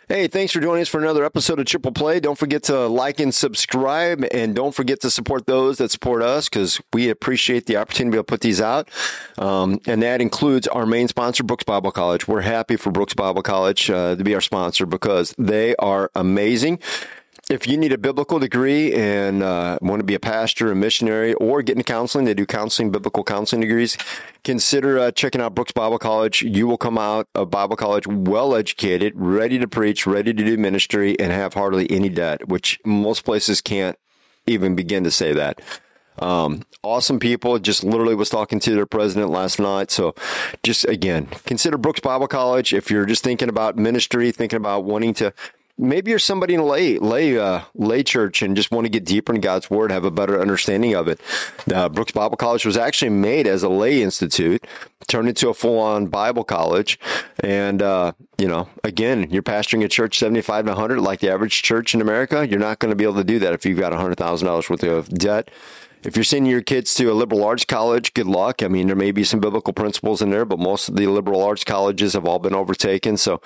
Hey, thanks for joining us for another episode of Triple Play. Don't forget to like and subscribe, and don't forget to support those that support us because we appreciate the opportunity to put these out. And that includes our main sponsor, Brooks Bible College. We're happy for Brooks Bible College to be our sponsor because they are amazing. If you need a biblical degree and want to be a pastor, a missionary, or get into counseling, they do counseling, biblical counseling degrees, consider checking out Brooks Bible College. You will come out of Bible college well-educated, ready to preach, ready to do ministry, and have hardly any debt, which most places can't even begin to say that. Awesome people. Just literally was talking to their president last night. So just, again, consider Brooks Bible College. If you're just thinking about ministry, thinking about wanting to, maybe you're somebody in a lay church and just want to get deeper in God's Word, have a better understanding of it. Brooks Bible College was actually made as a lay institute, turned into a full-on Bible college. And, again, you're pastoring a church 75 to 100, like the average church in America. You're not going to be able to do that if you've got $100,000 worth of debt. If you're sending your kids to a liberal arts college, good luck. I mean, there may be some biblical principles in there, but most of the liberal arts colleges have all been overtaken. So,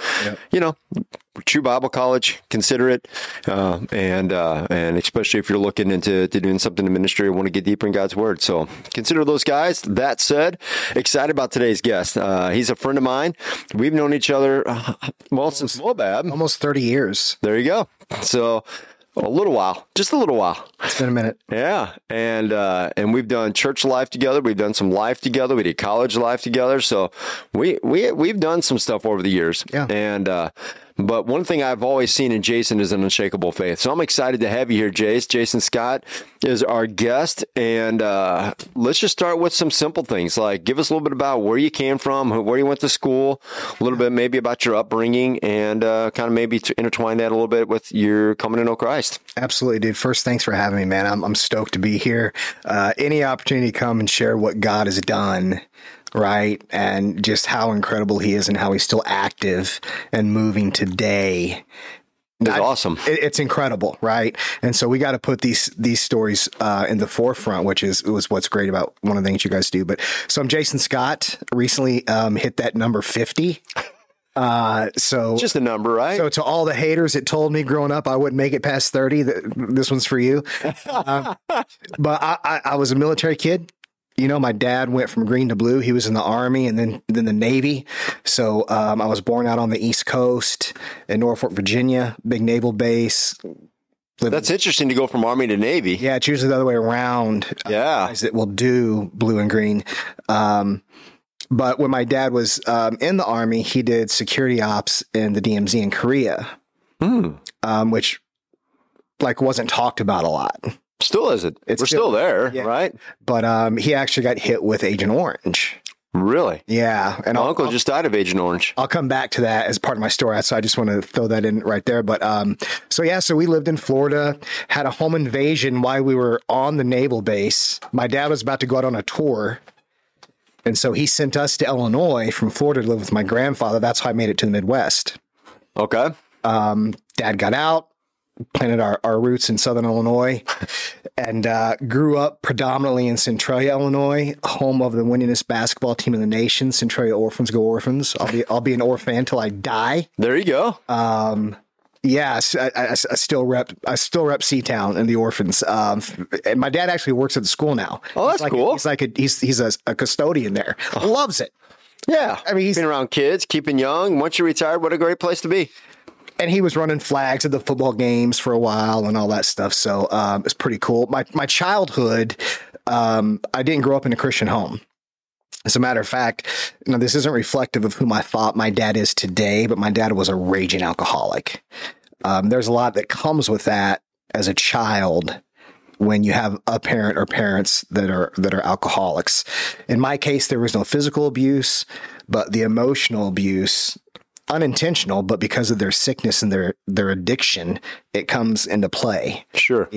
true Bible college, consider it. And especially if you're looking into doing something in ministry or want to get deeper in God's Word. So consider those guys. That said, excited about today's guest. He's a friend of mine. We've known each other, since Moabab. Almost 30 years. There you go. So just a little while. It's been a minute. Yeah. And we've done church life together. We've done some life together. We did college life together. So we've done some stuff over the years. Yeah. But one thing I've always seen in Jason is an unshakable faith. So I'm excited to have you here, Jace. Jason Scott is our guest. And let's just start with some simple things. Like, give us a little bit about where you came from, where you went to school, a little bit maybe about your upbringing, and kind of maybe to intertwine that a little bit with your coming to know Christ. Absolutely, dude. First, thanks for having me, man. I'm stoked to be here. Any opportunity to come and share what God has done, right? And just how incredible he is and how he's still active and moving today. It's awesome. It's incredible, right? And so we got to put these stories in the forefront, which was what's great about one of the things you guys do. But so I'm Jason Scott, recently hit that number 50. So just a number, right? So to all the haters that told me growing up I wouldn't make it past 30, this one's for you. But I was a military kid. My dad went from green to blue. He was in the Army and then the Navy. So I was born out on the East Coast in Norfolk, Virginia, big naval base. That's interesting to go from Army to Navy. Yeah, it's usually the other way around. Yeah. Guys that will do blue and green. But when my dad was in the Army, he did security ops in the DMZ in Korea, which wasn't talked about a lot. Still isn't. We're still there, yeah. Right? But he actually got hit with Agent Orange. Really? Yeah. And my uncle just died of Agent Orange. I'll come back to that as part of my story. So I just want to throw that in right there. But so we lived in Florida, had a home invasion while we were on the naval base. My dad was about to go out on a tour. And so he sent us to Illinois from Florida to live with my grandfather. That's how I made it to the Midwest. Okay. Dad got out, planted our roots in Southern Illinois, and grew up predominantly in Centralia, Illinois, home of the winningest basketball team in the nation. Centralia Orphans go Orphans. I'll be an Orphan until I die. There you go. Yes, I still rep C-Town and the Orphans. And my dad actually works at the school now. Oh, that's cool. He's a custodian there. Loves it. Yeah. I mean, he's been around kids, keeping young. Once you're retired, what a great place to be. And he was running flags at the football games for a while and all that stuff. So it's pretty cool. My childhood, I didn't grow up in a Christian home. As a matter of fact, this isn't reflective of whom I thought my dad is today, but my dad was a raging alcoholic. There's a lot that comes with that as a child when you have a parent or parents that are alcoholics. In my case, there was no physical abuse, but the emotional abuse, unintentional, but because of their sickness and their addiction, it comes into play. Sure.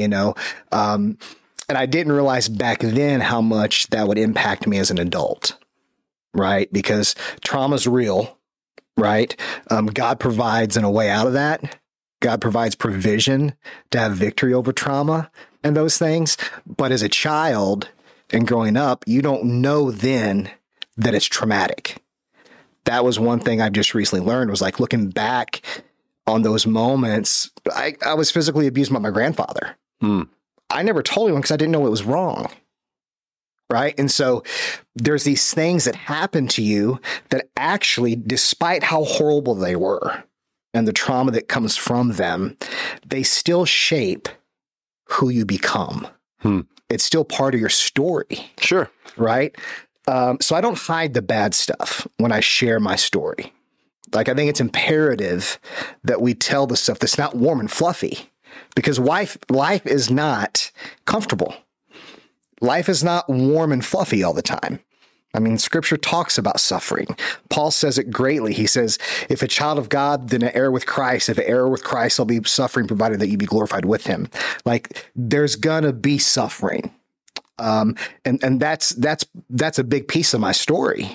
And I didn't realize back then how much that would impact me as an adult, right? Because trauma's real, right? God provides a way out of that. God provides provision to have victory over trauma and those things. But as a child and growing up, you don't know then that it's traumatic. That was one thing I've just recently learned, was like looking back on those moments, I was physically abused by my grandfather. I never told anyone because I didn't know it was wrong. Right. And so there's these things that happen to you that actually, despite how horrible they were and the trauma that comes from them, they still shape who you become. It's still part of your story. Sure. Right. So I don't hide the bad stuff when I share my story. Like, I think it's imperative that we tell the stuff that's not warm and fluffy, because life is not comfortable. Life is not warm and fluffy all the time. I mean, Scripture talks about suffering. Paul says it greatly. He says, if a child of God, then an heir with Christ. If an heir with Christ, I'll be suffering, provided that you be glorified with him. Like, there's gonna be suffering. And that's a big piece of my story.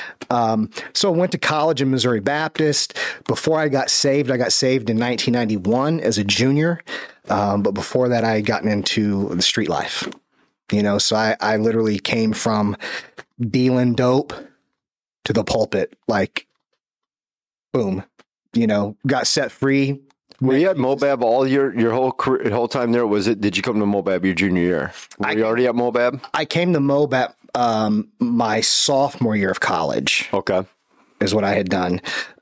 So I went to college in Missouri Baptist. Before I got saved in 1991 as a junior. But before that, I had gotten into the street life. So I literally came from dealing dope to the pulpit, like, boom, got set free. Were you at Mobab all your whole time there? Did you come to Mobab your junior year? Were you already at Mobab? I came to Mobab my sophomore year of college. Okay. Is what I had done.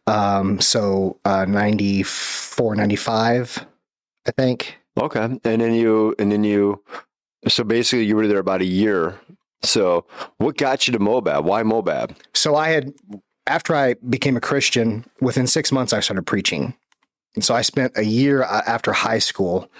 So 94, 95, I think. Okay. And then you so basically you were there about a year. So what got you to Mobab? Why Mobab? So after I became a Christian, within 6 months, I started preaching. And so I spent a year after high school,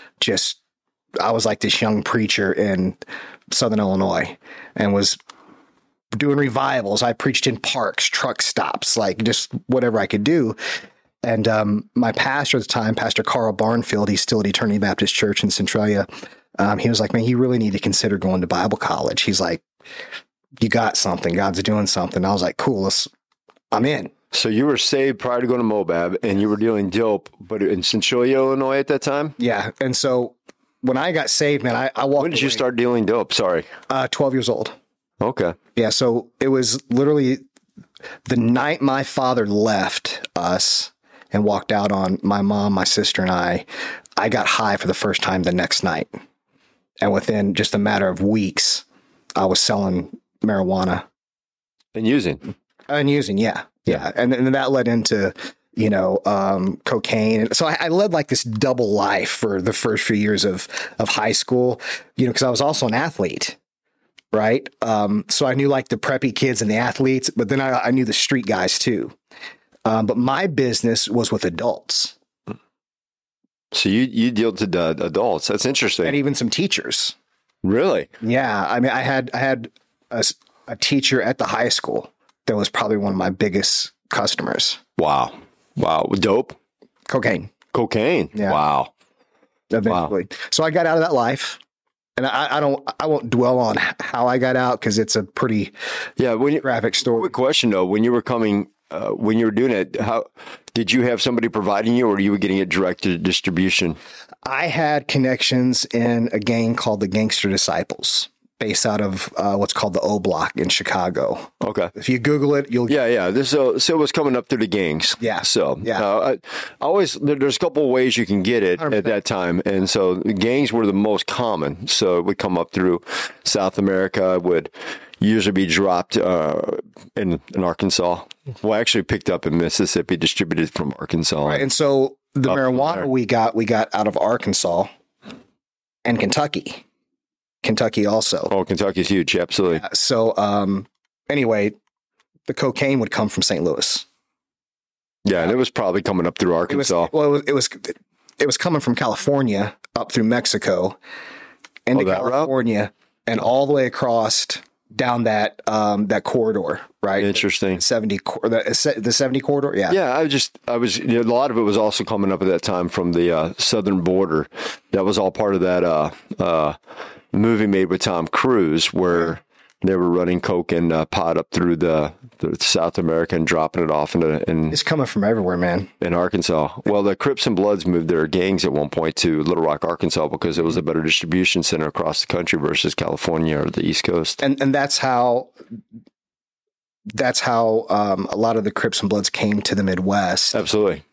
I was like this young preacher in Southern Illinois and was doing revivals. I preached in parks, truck stops, like just whatever I could do. And my pastor at the time, Pastor Carl Barnfield, he's still at Eternity Baptist Church in Centralia. He was like, man, you really need to consider going to Bible college. He's like, you got something. God's doing something. I was like, cool, I'm in. So you were saved prior to going to Mobab, and you were dealing dope, but in Centralia, Illinois at that time? Yeah. And so when I got saved, man, I walked When did you start dealing dope? Sorry. 12 years old. Okay. Yeah. So it was literally the night my father left us and walked out on my mom, my sister, and I got high for the first time the next night. And within just a matter of weeks, I was selling marijuana. And using. Yeah. Yeah. And then that led into, cocaine. And so I led like this double life for the first few years of high school, because I was also an athlete. Right. So I knew like the preppy kids and the athletes, but then I knew the street guys too. But my business was with adults. So you deal to adults. That's interesting. And even some teachers. Really? Yeah. I mean, I had a teacher at the high school that was probably one of my biggest customers. Wow. Dope? Cocaine. Yeah. Wow. Eventually. Wow. So I got out of that life. And I won't dwell on how I got out because it's a pretty graphic story. Quick question though, when you were doing it, how did you have somebody providing you, or you were getting it direct to distribution? I had connections in a gang called the Gangster Disciples, based out of what's called the O Block in Chicago. Okay. If you Google it, you'll So it was coming up through the gangs. Yeah. So I always there's a couple of ways you can get it 100%. At that time, and so the gangs were the most common. So it would come up through South America. It would usually be dropped in Arkansas. Well, actually picked up in Mississippi, distributed from Arkansas. Right. And so the marijuana we got out of Arkansas and Kentucky. Kentucky also. Oh, Kentucky's huge. Absolutely. Yeah, so anyway, the cocaine would come from St. Louis. Yeah, and it was probably coming up through Arkansas. It was coming from California up through Mexico into California route? And all the way across down that corridor, right? Interesting. The 70 corridor. Yeah. Yeah. I was a lot of it was also coming up at that time from the southern border. That was all part of that movie made with Tom Cruise where they were running coke and pot up through the South America and dropping it off it's coming from everywhere, man. In Arkansas. Well, the Crips and Bloods moved their gangs at one point to Little Rock, Arkansas, because it was a better distribution center across the country versus California or the East Coast. And that's how a lot of the Crips and Bloods came to the Midwest. Absolutely.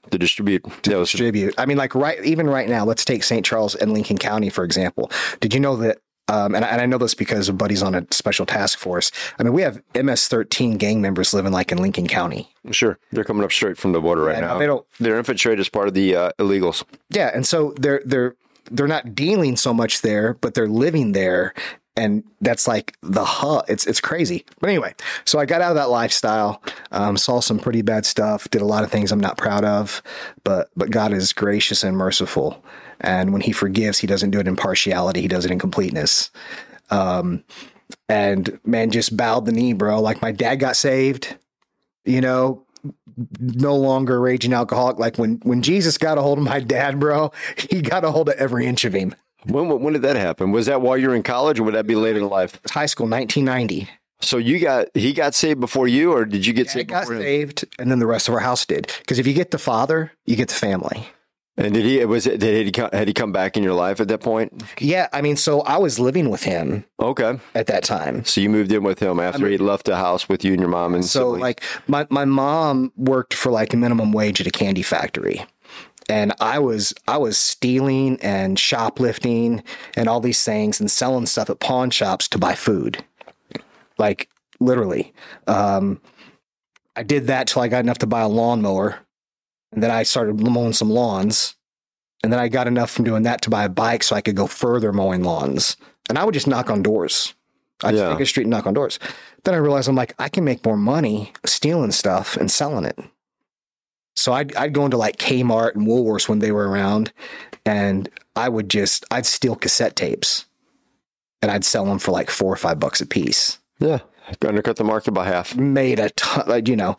to distribute. Distribute. I mean, like even right now, let's take St. Charles and Lincoln County, for example. Did you know that, and I know this because a buddy's on a special task force. I mean, we have MS-13 gang members living like in Lincoln County. Sure. They're coming up straight from the border right now. They're infiltrated as part of the illegals. Yeah. And so they're not dealing so much there, but they're living there. And that's like the hub. It's crazy. But anyway, so I got out of that lifestyle, saw some pretty bad stuff, did a lot of things I'm not proud of, but God is gracious and merciful. And when he forgives, he doesn't do it in partiality. He does it in completeness. And man, just bowed the knee, bro. Like my dad got saved, no longer a raging alcoholic. Like when Jesus got a hold of my dad, bro, he got a hold of every inch of him. When did that happen? Was that while you were in college, or would that be later in life? High school, 1990. So he got saved before you, or did you get saved before him? I got saved, and then the rest of our house did. Because if you get the father, you get the family. And had he come back in your life at that point? Yeah, I mean, so I was living with him. Okay. At that time. So you moved in with him after he left the house with you and your mom and siblings. Like my mom worked for like a minimum wage at a candy factory. And I was stealing and shoplifting and all these things and selling stuff at pawn shops to buy food. Like literally. I did that till I got enough to buy a lawnmower. And then I started mowing some lawns. And then I got enough from doing that to buy a bike so I could go further mowing lawns. And I would just knock on doors. I'd just take a street and knock on doors. Then I realized I'm like, I can make more money stealing stuff and selling it. So I'd go into like Kmart and Woolworths when they were around, and I'd steal cassette tapes and I'd sell them for like $4 or $5 a piece. Yeah. Undercut the market by half. Made a ton,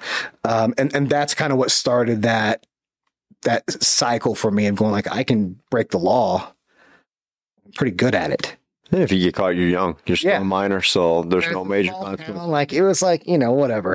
and that's kind of what started that cycle for me of going like, I can break the law. I'm pretty good at it. Yeah, if you get caught, you're young. You're still a minor, so there's no major consequence. Like it was like, whatever.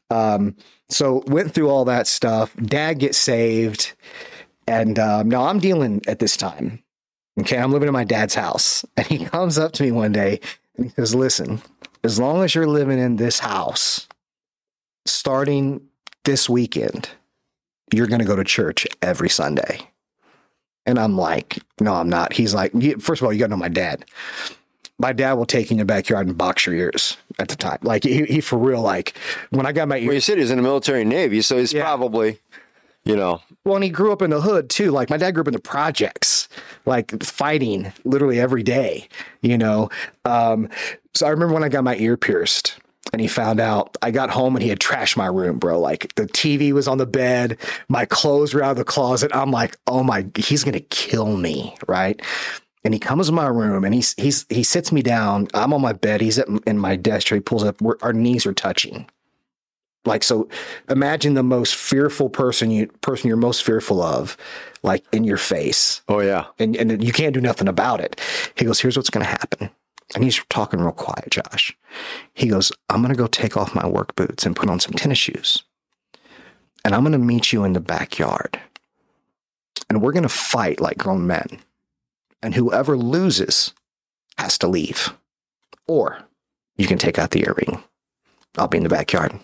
So went through all that stuff. Dad gets saved. And now I'm dealing at this time. Okay, I'm living in my dad's house. And he comes up to me one day and he says, listen, as long as you're living in this house, starting this weekend, you're going to go to church every Sunday. And I'm like, no, I'm not. He's like, first of all, you got to know my dad. My dad will take you in the backyard and box your ears at the time. Like he for real, like when I got my ears. Well, you said he was in the military Navy, so he's probably, Well, and he grew up in the hood too. Like my dad grew up in the projects, like fighting literally every day, So I remember when I got my ear pierced and he found out, I got home and he had trashed my room, bro. Like the TV was on the bed. My clothes were out of the closet. I'm like, he's going to kill me. Right. And he comes in my room and he sits me down. I'm on my bed. He's in my desk chair. He pulls up. Our knees are touching. Like, so imagine the most fearful person you're most fearful of, like in your face. Oh yeah. And you can't do nothing about it. He goes, here's what's going to happen. And he's talking real quiet, Josh. He goes, I'm going to go take off my work boots and put on some tennis shoes. And I'm going to meet you in the backyard. And we're going to fight like grown men. And whoever loses has to leave. Or you can take out the earring. I'll be in the backyard.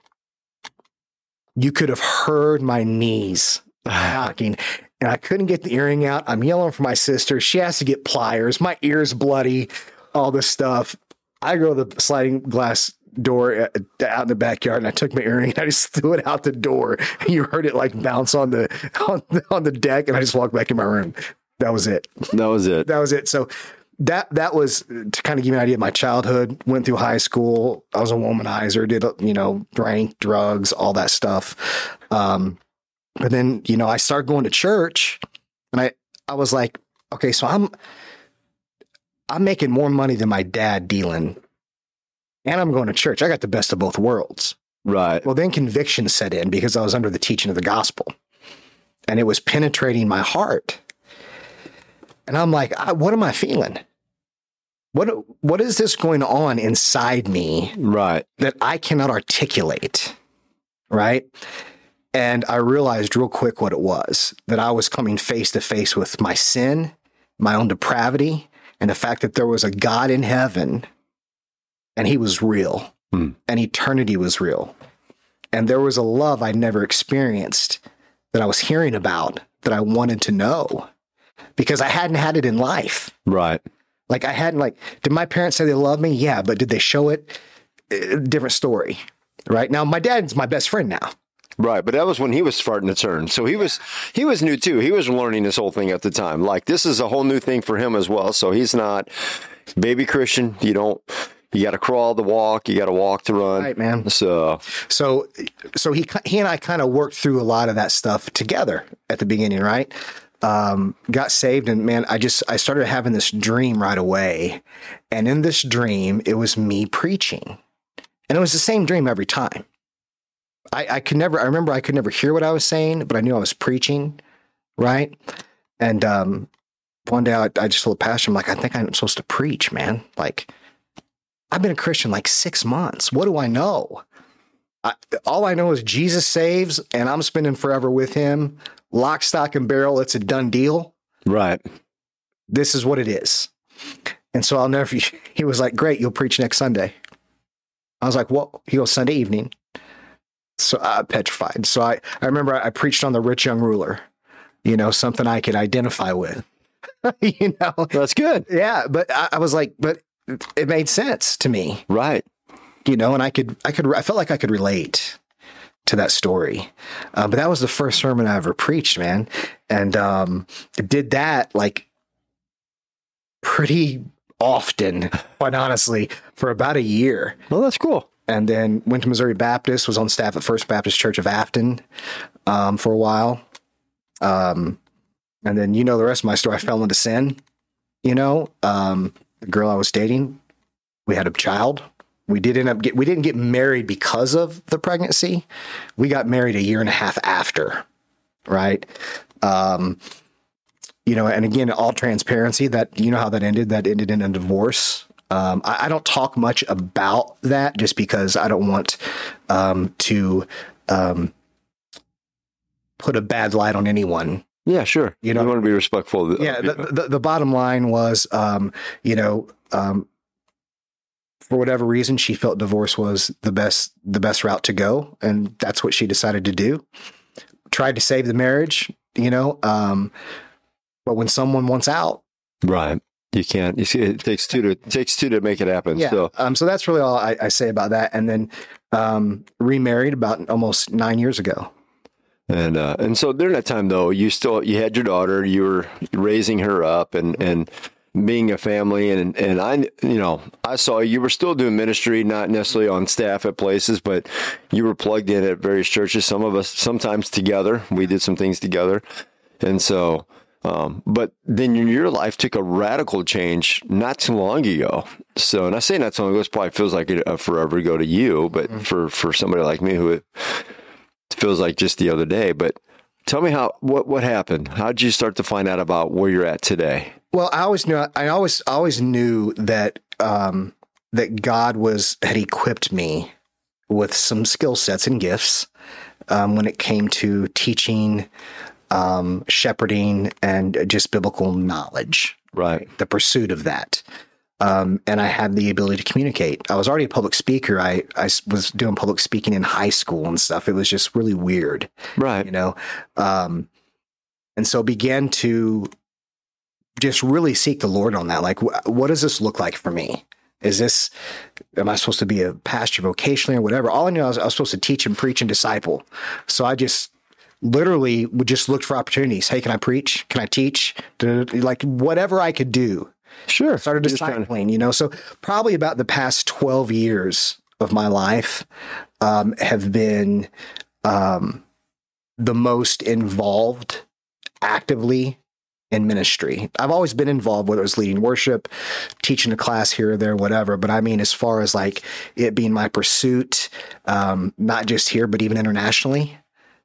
You could have heard my knees knocking. And I couldn't get the earring out. I'm yelling for my sister. She has to get pliers. My ear's bloody. All this stuff. I go to the sliding glass door out in the backyard, and I took my earring and I just threw it out the door. And you heard it like bounce on the deck, and I just walked back in my room. That was it. So that was to kind of give you an idea of my childhood. Went through high school. I was a womanizer. Did drank, drugs, all that stuff. But then I started going to church, and I was like, okay, so I'm making more money than my dad dealing, and I'm going to church. I got the best of both worlds. Right. Well, then conviction set in because I was under the teaching of the gospel, and it was penetrating my heart. And I'm like, what am I feeling? What is this going on inside me? Right. That I cannot articulate. Right. And I realized real quick what it was, that I was coming face to face with my sin, my own depravity, and the fact that there was a God in heaven and he was real and eternity was real. And there was a love I'd never experienced that I was hearing about that I wanted to know because I hadn't had it in life. Right. Like I hadn't did my parents say they love me? Yeah. But did they show it? Different story. Right. Now, my dad's my best friend now. Right, but that was when he was starting to turn. So he was new too. He was learning this whole thing at the time. Like this is a whole new thing for him as well. So he's not baby Christian. You got to crawl to walk. You got to walk to run. Right, man. So he and I kind of worked through a lot of that stuff together at the beginning, right? Got saved, and man, I started having this dream right away. And in this dream, it was me preaching, and it was the same dream every time. I remember I could never hear what I was saying, but I knew I was preaching, right? And one day I just told the pastor, I'm like, I think I'm supposed to preach, man. Like, I've been a Christian like 6 months. What do I know? All I know is Jesus saves, and I'm spending forever with him. Lock, stock, and barrel, it's a done deal. Right. This is what it is. And so I'll never forget, he was like, great, you'll preach next Sunday. I was like, what? He goes, Sunday evening. So petrified. So I remember I preached on the rich young ruler, something I could identify with, That's good. Yeah. But I was like, but it made sense to me. Right. And I felt like I could relate to that story. But that was the first sermon I ever preached, man. And did that like pretty often, quite honestly, for about a year. Well, that's cool. And then went to Missouri Baptist, was on staff at First Baptist Church of Afton for a while. And then, the rest of my story, I fell into sin. The girl I was dating, we had a child. We didn't get married because of the pregnancy. We got married a year and a half after, right? And again, all transparency, that how that ended in a divorce. I don't talk much about that just because I don't want to put a bad light on anyone. Yeah, sure. You want to be respectful. The bottom line was, for whatever reason, she felt divorce was the best route to go, and that's what she decided to do. Tried to save the marriage, but when someone wants out, right. You can't. You see, it takes two to make it happen. Yeah. So that's really all I say about that. And then remarried about almost 9 years ago. And so during that time though, you had your daughter. You were raising her up and being a family. And I saw you were still doing ministry, not necessarily on staff at places, but you were plugged in at various churches. Some of us sometimes together. We did some things together, and so. But then your life took a radical change not too long ago. So, and I say not too long ago, it probably feels like a forever ago to you, but for somebody like me who it feels like just the other day. But tell me what happened? How did you start to find out about where you're at today? Well, I always knew that that God had equipped me with some skill sets and gifts when it came to teaching, shepherding, and just biblical knowledge, right? The pursuit of that. And I had the ability to communicate. I was already a public speaker. I was doing public speaking in high school and stuff. It was just really weird. Right. And so began to just really seek the Lord on that. Like, what does this look like for me? Am I supposed to be a pastor vocationally or whatever? All I knew I was supposed to teach and preach and disciple. So I just literally would just look for opportunities. Hey, can I preach? Can I teach? Like whatever I could do. Sure. Started discipling, So probably about the past 12 years of my life have been the most involved actively in ministry. I've always been involved, whether it was leading worship, teaching a class here or there, whatever. But I mean, as far as like it being my pursuit, not just here, but even internationally,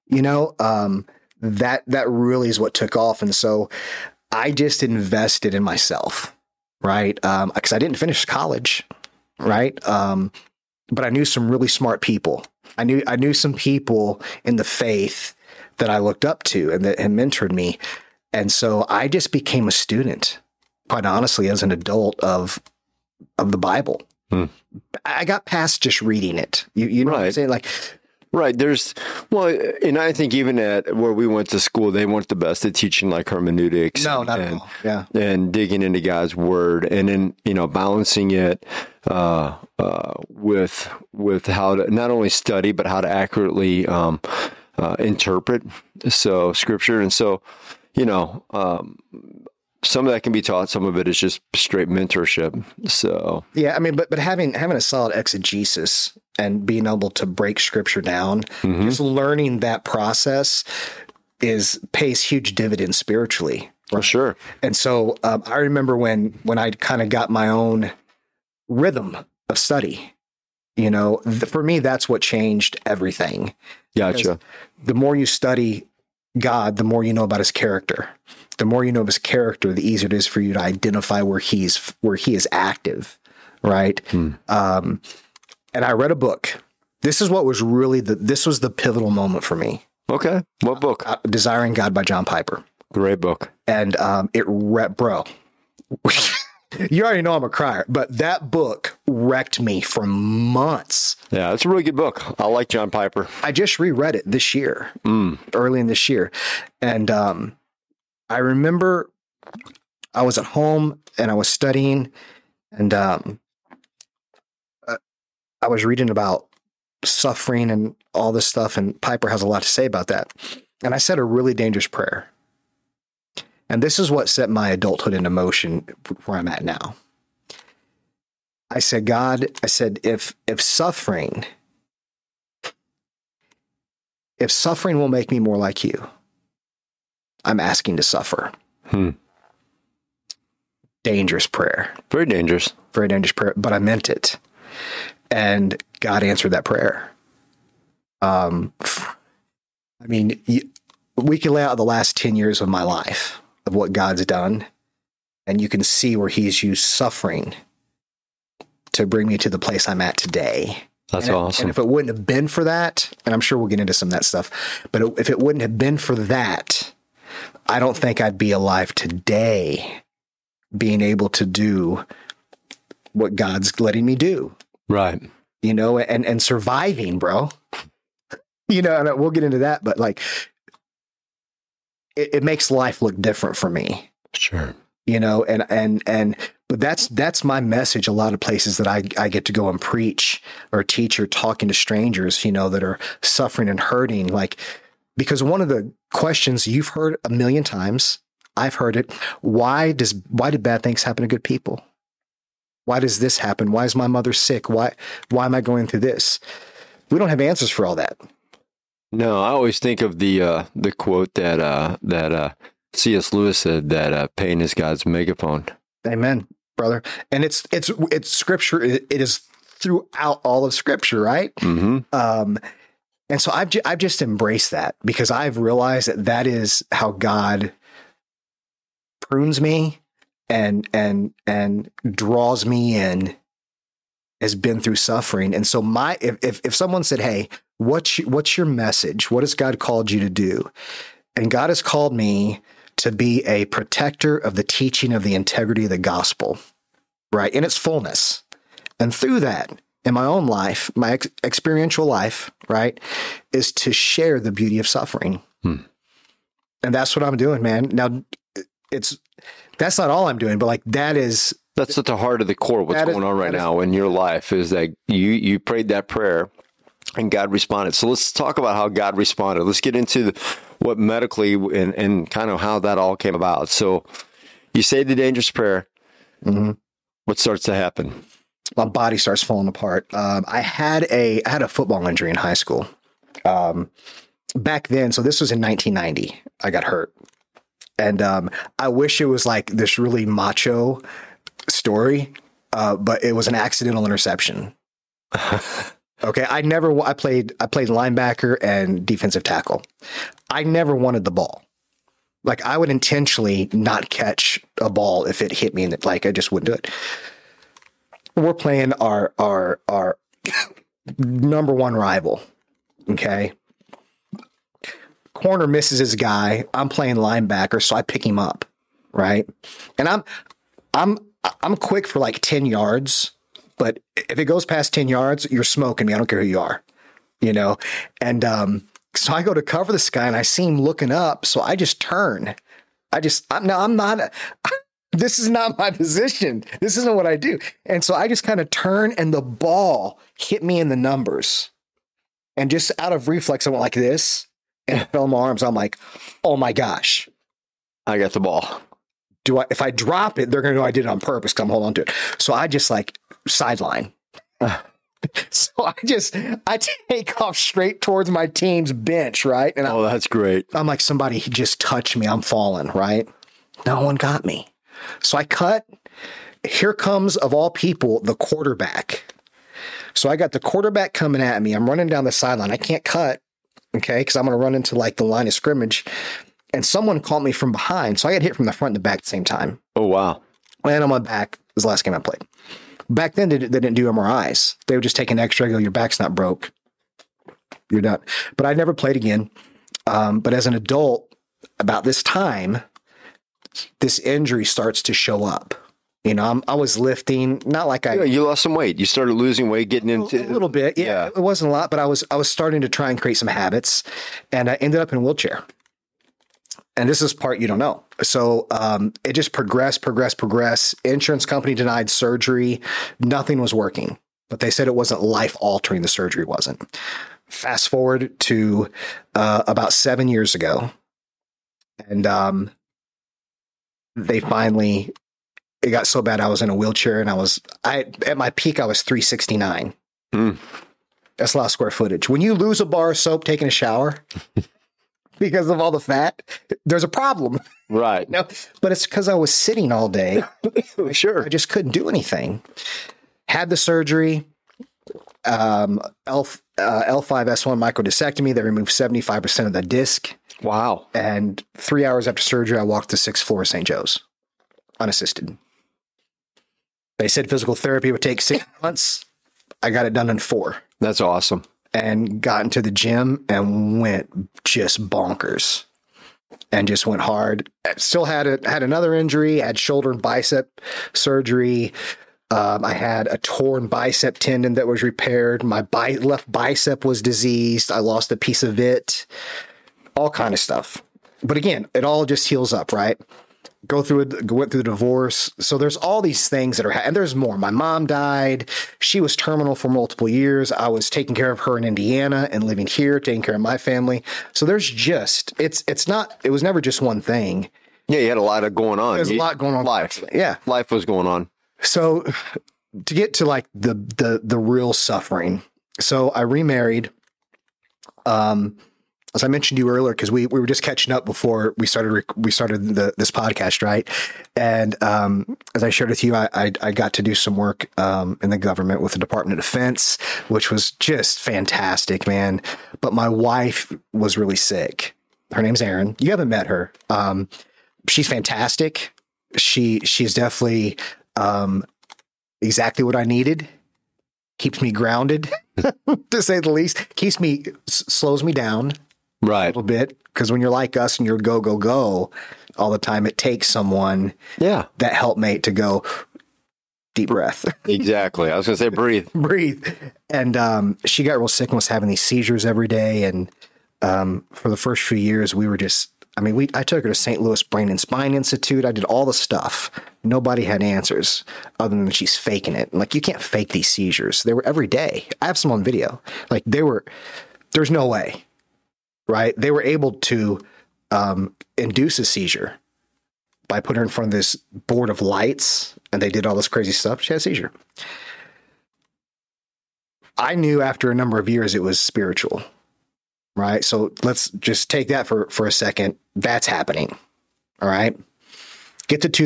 that really is what took off. And so I just invested in myself, right? Because I didn't finish college, right? But I knew some really smart people. I knew some people in the faith that I looked up to and that had mentored me. And so I just became a student, quite honestly, as an adult of the Bible. I got past just reading it. You know what I'm saying? Like, Right. And I think even at where we went to school, they weren't the best at teaching like hermeneutics. No, not at all. Yeah. And digging into God's word and then, balancing it, with how to not only study, but how to accurately, interpret scripture. And so, some of that can be taught. Some of it is just straight mentorship. So yeah, I mean, but having a solid exegesis and being able to break scripture down, just learning that process pays huge dividends spiritually. For sure. And so I remember when I kind of got my own rhythm of study. For me, that's what changed everything. Gotcha. Because the more you study God, the more you know about his character. The more you know of his character, the easier it is for you to identify where he is active, right? And I read a book. This is what was really this was the pivotal moment for me. Okay, what book? Desiring God by John Piper. Great book. And bro, you already know I'm a crier, but that book wrecked me for months. Yeah, it's a really good book. I like John Piper. I just reread it this year, early in this year, and I remember I was at home and I was studying, and I was reading about suffering and all this stuff, and Piper has a lot to say about that. And I said a really dangerous prayer. And this is what set my adulthood into motion where I'm at now. I said, God, if suffering will make me more like you, I'm asking to suffer. Dangerous prayer. Very dangerous. Very dangerous prayer, but I meant it. And God answered that prayer. We can lay out the last 10 years of my life of what God's done, and you can see where he's used suffering to bring me to the place I'm at today. That's awesome. And if it wouldn't have been for that, and I'm sure we'll get into some of that stuff, but if it wouldn't have been for that, I don't think I'd be alive today, being able to do what God's letting me do. Right. And surviving, bro. And we'll get into that, but like, it makes life look different for me. Sure. But that's my message. A lot of places that I get to go and preach or teach or talking to strangers, that are suffering and hurting, because one of the questions you've heard a million times, I've heard it. Why did bad things happen to good people? Why does this happen? Why is my mother sick? Why am I going through this? We don't have answers for all that. No, I always think of the quote that C.S. Lewis said, that pain is God's megaphone. Amen, brother. And it's scripture. It is throughout all of scripture, right? Mm-hmm. And so I've just embraced that, because I've realized that is how God prunes me and draws me in, has been through suffering. And so if someone said, hey, what's your message? What has God called you to do? And God has called me to be a protector of the teaching of the integrity of the gospel, right? In its fullness. And through that, in my own life, my experiential life, right, is to share the beauty of suffering. And that's what I'm doing, man. Now, that's not all I'm doing, but like that's at the heart of the core. What's going on right now in your life is that you prayed that prayer and God responded. So let's talk about how God responded. Let's get into what medically and kind of how that all came about. So you say the dangerous prayer. Mm-hmm. What starts to happen? My body starts falling apart. I had a football injury in high school. Back then, so this was in 1990, I got hurt. And I wish it was like this really macho story, but it was an accidental interception. Okay, I played linebacker and defensive tackle. I never wanted the ball. Like, I would intentionally not catch a ball if it hit me, and I just wouldn't do it. We're playing our number one rival. Okay. Corner misses his guy. I'm playing linebacker, so I pick him up. Right. And I'm quick for like 10 yards, but if it goes past 10 yards, you're smoking me. I don't care who you are. you know? And so I go to cover this guy and I see him looking up. So I just turn. I'm not, this is not my position. This isn't what I do. And so I just kind of turn and the ball hit me in the numbers. And just out of reflex, I went like this and it fell in my arms. I'm like, oh my gosh. I got the ball. If I drop it, they're going to know I did it on purpose because I'm holding on to it. So I just like sideline. So I take off straight towards my team's bench, right? And that's great. I'm like, somebody just touched me. I'm falling, right? No one got me. So I cut. Here comes, of all people, the quarterback. So I got the quarterback coming at me. I'm running down the sideline. I can't cut, okay, because I'm going to run into like the line of scrimmage. And someone caught me from behind. So I got hit from the front and the back at the same time. Oh, wow. And on my back. It was the last game I played. Back then, they didn't do MRIs. They would just take an X-ray, go, your back's not broke. You're done. But I never played again. But as an adult, about this time, this injury starts to show up. You know, I was lifting, not like you lost some weight. You started losing weight, getting into a little bit. Yeah, it wasn't a lot, but I was starting to try and create some habits, and I ended up in a wheelchair. And this is part you don't know. So it just progressed. Insurance company denied surgery. Nothing was working, but they said it wasn't life altering. The surgery wasn't. Fast forward to about 7 years ago, and they finally. It got so bad I was in a wheelchair, and at my peak I was 369. That's a lot of square footage. When you lose a bar of soap taking a shower because of all the fat, there's a problem. Right. No, but it's because I was sitting all day. Sure. I just couldn't do anything. Had the surgery, L5S1 microdiscectomy that removed 75% of the disc. Wow. And 3 hours after surgery, I walked the 6th floor of St. Joe's, unassisted. They said physical therapy would take 6 months. I got it done in 4. That's awesome. And got into the gym and went just bonkers and just went hard. Still had another injury, had shoulder and bicep surgery. I had a torn bicep tendon that was repaired. My left bicep was diseased. I lost a piece of it, all kind of stuff. But again, it all just heals up, right? Went through the divorce. So there's all these things that are, and there's more. My mom died. She was terminal for multiple years. I was taking care of her in Indiana and living here, taking care of my family. So there's just, it was never just one thing. Yeah. You had a lot going on. There's a lot going on. Life. Yeah. Life was going on. So to get to like the real suffering. So I remarried, as I mentioned to you earlier, because we were just catching up before we started this podcast, right? And as I shared with you, I got to do some work in the government with the Department of Defense, which was just fantastic, man. But my wife was really sick. Her name's Erin. You haven't met her. She's fantastic. She's definitely exactly what I needed. Keeps me grounded, to say the least. Slows me down. Right. A little bit, because when you're like us and you're go all the time, it takes someone, that helpmate to go deep breath. Exactly. I was going to say breathe. And she got real sick and was having these seizures every day. And for the first few years, we were just, I took her to St. Louis Brain and Spine Institute. I did all the stuff. Nobody had answers other than she's faking it. Like, you can't fake these seizures. They were every day. I have some on video. Like, there's no way. Right? They were able to induce a seizure by putting her in front of this board of lights, and they did all this crazy stuff. She had a seizure. I knew after a number of years it was spiritual, right? So let's just take that for a second. That's happening. All right. Get to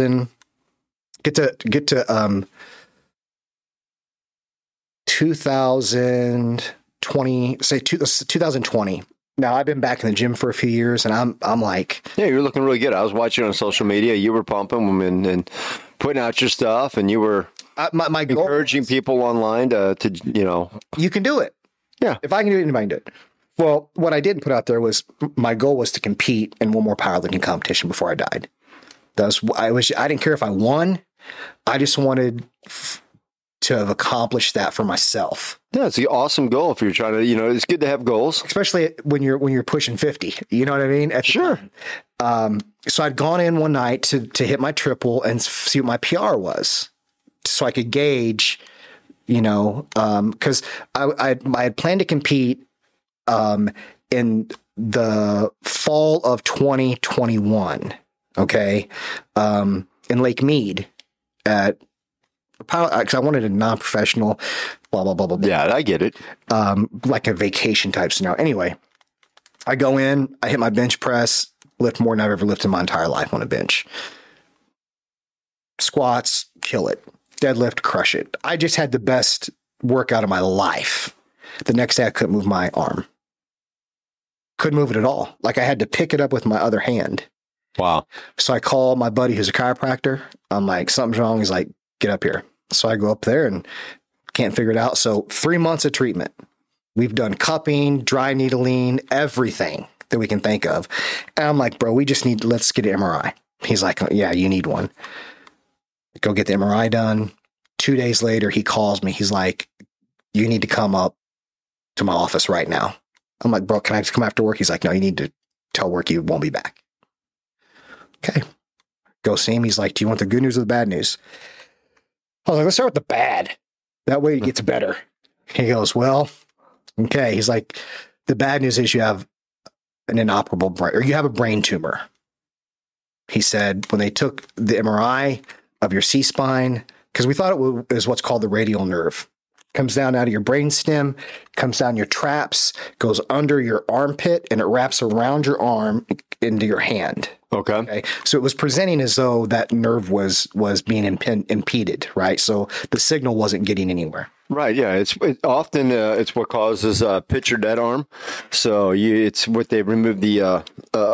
2020. Now, I've been back in the gym for a few years, and I'm like... Yeah, you're looking really good. I was watching on social media. You were pumping and putting out your stuff, and you were my goal encouraging people online to. You can do it. Yeah. If I can do it, anybody can do it. Well, what I didn't put out there was my goal was to compete in one more powerlifting competition before I died. I didn't care if I won. I just wanted to have accomplished that for myself. Yeah, it's an awesome goal if you're trying to, it's good to have goals. Especially when you're pushing 50. You know what I mean? Sure. So I'd gone in one night to hit my triple and see what my PR was, so I could gauge, because I had planned to compete in the fall of 2021. Okay, in Lake Mead because I wanted a non-professional, blah blah blah blah blah. Yeah, I get it. Like a vacation type scenario. Anyway, I go in, I hit my bench press, lift more than I've ever lifted in my entire life on a bench. Squats, kill it. Deadlift, crush it. I just had the best workout of my life. The next day, I couldn't move my arm. Couldn't move it at all. Like I had to pick it up with my other hand. Wow. So I call my buddy who's a chiropractor. I'm like, something's wrong. He's like, get up here. So I go up there and can't figure it out. So 3 months of treatment. We've done cupping, dry needling, everything that we can think of. And I'm like, bro, let's get an MRI. He's like, yeah, you need one. Go get the MRI done. 2 days later, he calls me. He's like, you need to come up to my office right now. I'm like, bro, can I just come after work? He's like, no, you need to tell work you won't be back. Okay. Go see him. He's like, do you want the good news or the bad news? I was like, let's start with the bad. That way it gets better. He goes, well, okay. He's like, the bad news is you have an inoperable brain, or you have a brain tumor. He said, when they took the MRI of your C-spine, because we thought it was what's called the radial nerve. Comes down out of your brainstem, comes down your traps, goes under your armpit, and it wraps around your arm into your hand. Okay. So it was presenting as though that nerve was being impeded, right? So the signal wasn't getting anywhere. Right. Yeah. It's what causes pitcher dead arm. So it's what they remove the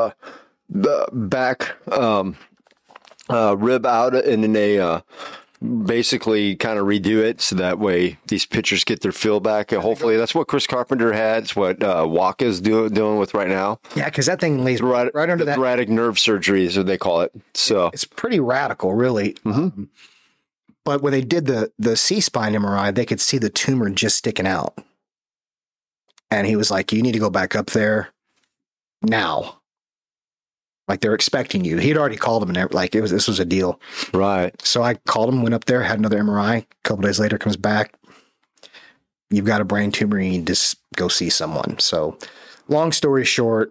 back rib out, and then they basically kind of redo it so that way these pitchers get their feel back. And hopefully that's what Chris Carpenter had. It's what Waka's doing with right now. Yeah, because that thing lays right under that. Thoracic nerve surgery is what they call it. So it's pretty radical, really. Mm-hmm. But when they did the C-spine MRI, they could see the tumor just sticking out. And he was like, you need to go back up there now. Like they're expecting you. He'd already called him and this was a deal. Right. So I called him, went up there, had another MRI. A couple days later, comes back. You've got a brain tumor. You need to go see someone. So long story short,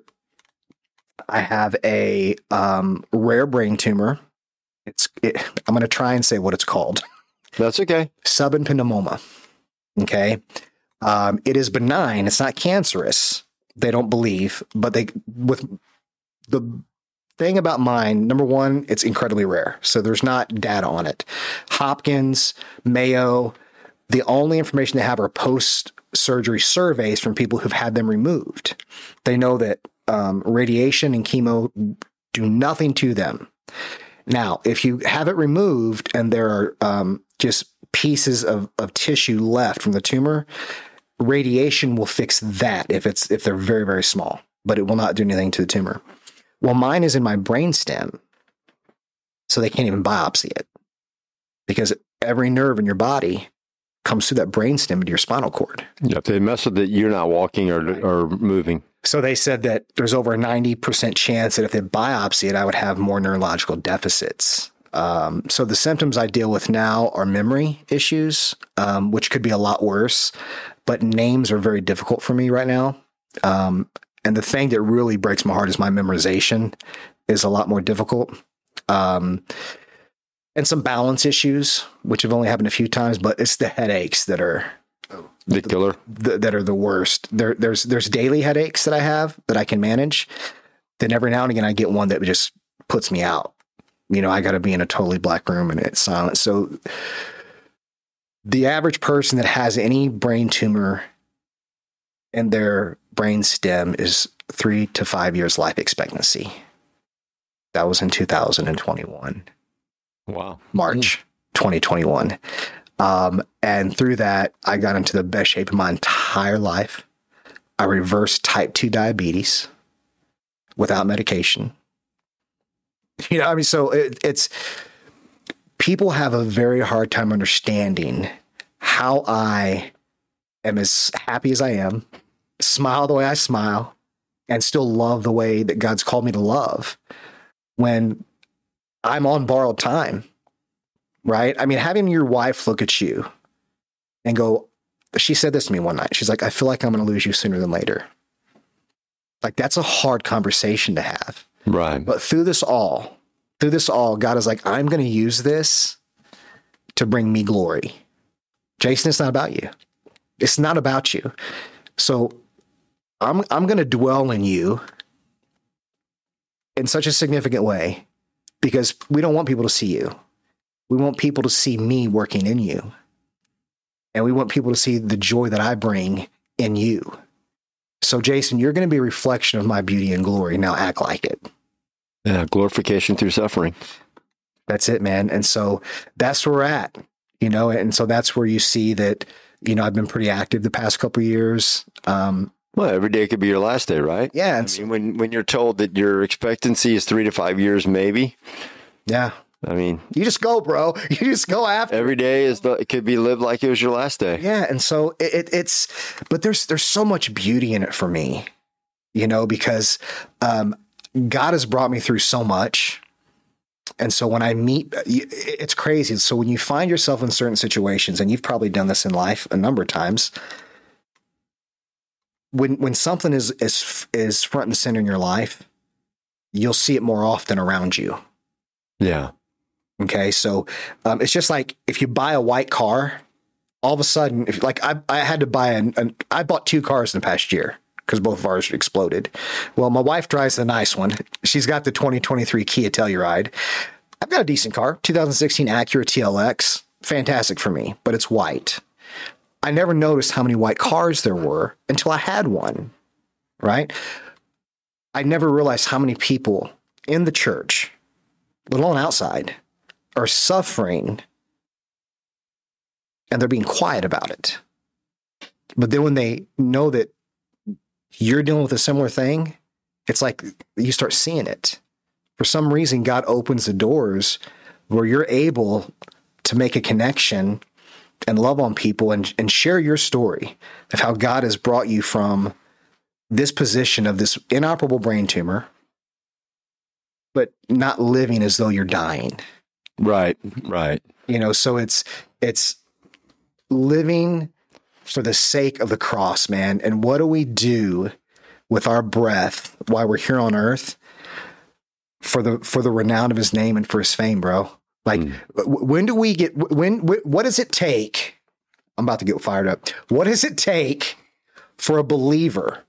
I have a rare brain tumor. I'm going to try and say what it's called. That's okay. Subempendymoma. Okay. It is benign. It's not cancerous. They don't believe, but with the thing about mine, number one, it's incredibly rare. So there's not data on it. Hopkins, Mayo, the only information they have are post-surgery surveys from people who've had them removed. They know that radiation and chemo do nothing to them. Now, if you have it removed and there are just pieces of tissue left from the tumor, radiation will fix that if they're very, very small, but it will not do anything to the tumor. Well, mine is in my brainstem, so they can't even biopsy it because every nerve in your body comes through that brainstem into your spinal cord. Yeah, if they mess with it, you're not walking or moving. So they said that there's over a 90% chance that if they biopsy it, I would have more neurological deficits. So the symptoms I deal with now are memory issues, which could be a lot worse, but names are very difficult for me right now. And the thing that really breaks my heart is my memorization is a lot more difficult. And some balance issues, which have only happened a few times, but it's the headaches that are the killer. That are the worst. There's daily headaches that I have that I can manage. Then every now and again, I get one that just puts me out. I got to be in a totally black room and it's silent. So the average person that has any brain tumor in their brain stem is 3 to 5 years life expectancy. That was in 2021. Wow. March 2021. And through that, I got into the best shape of my entire life. I reversed type 2 diabetes without medication. So it's people have a very hard time understanding how I am as happy as I am, smile the way I smile, and still love the way that God's called me to love when I'm on borrowed time, right? I mean, having your wife look at you and go, she said this to me one night. She's like, I feel like I'm going to lose you sooner than later. Like, that's a hard conversation to have. Right. But through this all, God is like, I'm going to use this to bring me glory. Jason, it's not about you. It's not about you. So I'm going to dwell in you in such a significant way because we don't want people to see you. We want people to see me working in you. And we want people to see the joy that I bring in you. So, Jason, you're going to be a reflection of my beauty and glory. Now act like it. Yeah, glorification through suffering. That's it, man. And so that's where we're at, and so that's where you see that, I've been pretty active the past couple of years. Well, every day could be your last day, right? Yeah. I mean, when you're told that your expectancy is 3 to 5 years, maybe. Yeah. I mean, you just go, bro. You just go after. Every day it could be lived like it was your last day. Yeah. And so but there's so much beauty in it for me, because, God has brought me through so much. And so when I meet, it's crazy. So when you find yourself in certain situations, and you've probably done this in life a number of times, when something is front and center in your life, you'll see it more often around you. Yeah. Okay. So it's just like if you buy a white car, all of a sudden, I had to buy I bought 2 cars in the past year because both of ours exploded. Well, my wife drives the nice one. She's got the 2023 Kia Telluride. I've got a decent car, 2016 Acura TLX. Fantastic for me, but it's white. I never noticed how many white cars there were until I had one, right? I never realized how many people in the church, let alone outside, are suffering and they're being quiet about it. But then when they know that you're dealing with a similar thing, it's like you start seeing it. For some reason, God opens the doors where you're able to make a connection and love on people and share your story of how God has brought you from this position of this inoperable brain tumor, but not living as though you're dying. Right. So it's living for the sake of the cross, man. And what do we do with our breath while we're here on earth for the renown of his name and for his fame, bro? Like, when do we get, what does it take? I'm about to get fired up. What does it take for a believer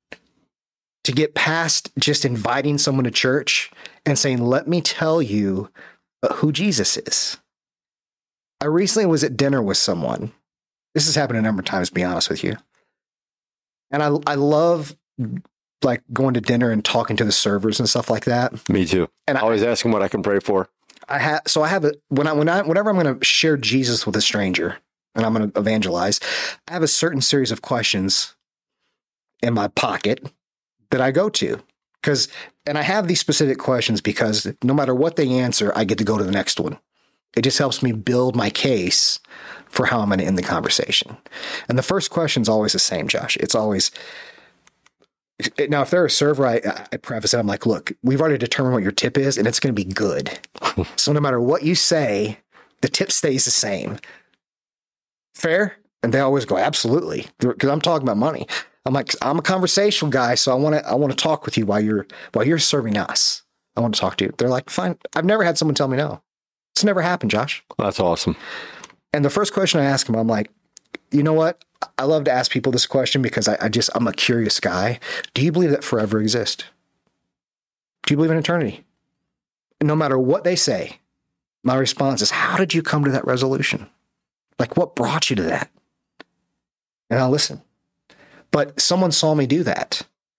to get past just inviting someone to church and saying, let me tell you who Jesus is? I recently was at dinner with someone. This has happened a number of times, to be honest with you. And I love like going to dinner and talking to the servers and stuff like that. Me too. And I always ask them what I can pray for. Whenever I'm going to share Jesus with a stranger and I'm going to evangelize, I have a certain series of questions in my pocket that I go to and I have these specific questions because no matter what they answer, I get to go to the next one. It just helps me build my case for how I'm going to end the conversation. And the first question is always the same, Josh. It's always, now, if they're a server, I preface it. I'm like, look, we've already determined what your tip is, and it's going to be good. So no matter what you say, the tip stays the same. Fair? And they always go, absolutely, because I'm talking about money. I'm like, I'm a conversational guy, so I want to talk with you while you're serving us. I want to talk to you. They're like, fine. I've never had someone tell me no. It's never happened, Josh. That's awesome. And the first question I ask them, I'm like, you know what? I love to ask people this question because I'm a curious guy. Do you believe that forever exists? Do you believe in eternity? And no matter what they say, my response is, how did you come to that resolution? Like, what brought you to that? And I'll listen. But someone saw me do that.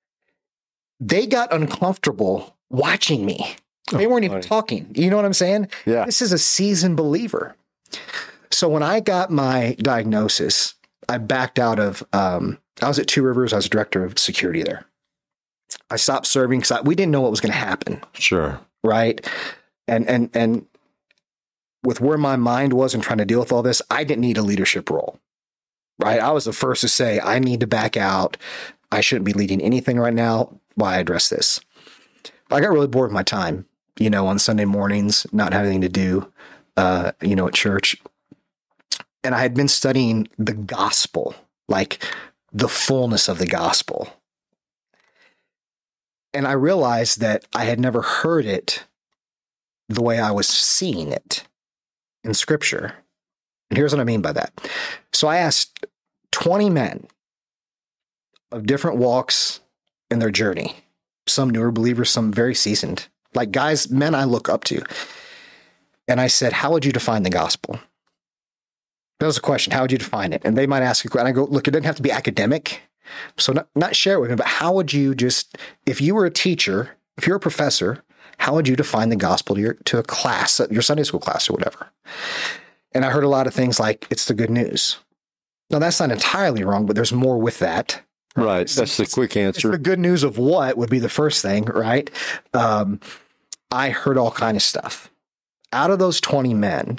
They got uncomfortable watching me. They weren't even talking. You know what I'm saying? Yeah. This is a seasoned believer. So when I got my diagnosis, I backed out of, I was at Two Rivers. I was director of security there. I stopped serving because we didn't know what was going to happen. Sure. Right. And with where my mind was and trying to deal with all this, I didn't need a leadership role. right? I was the first to say, I need to back out. I shouldn't be leading anything right now while I address this. But I got really bored with my time, on Sunday mornings, not having anything to do, at church. And I had been studying the gospel, like the fullness of the gospel. And I realized that I had never heard it the way I was seeing it in Scripture. And here's what I mean by that. So I asked 20 men of different walks in their journey, some newer believers, some very seasoned, like guys, men I look up to. And I said, how would you define the gospel? That was a question. How would you define it? And they might ask a question. And I go, look, it doesn't have to be academic. So not share it with me, but how would you if you were a teacher, if you're a professor, how would you define the gospel to a class, your Sunday school class or whatever? And I heard a lot of things like, it's the good news. Now, that's not entirely wrong, but there's more with that. Right. That's the quick answer. The good news of what would be the first thing, right? I heard all kind of stuff. Out of those 20 men,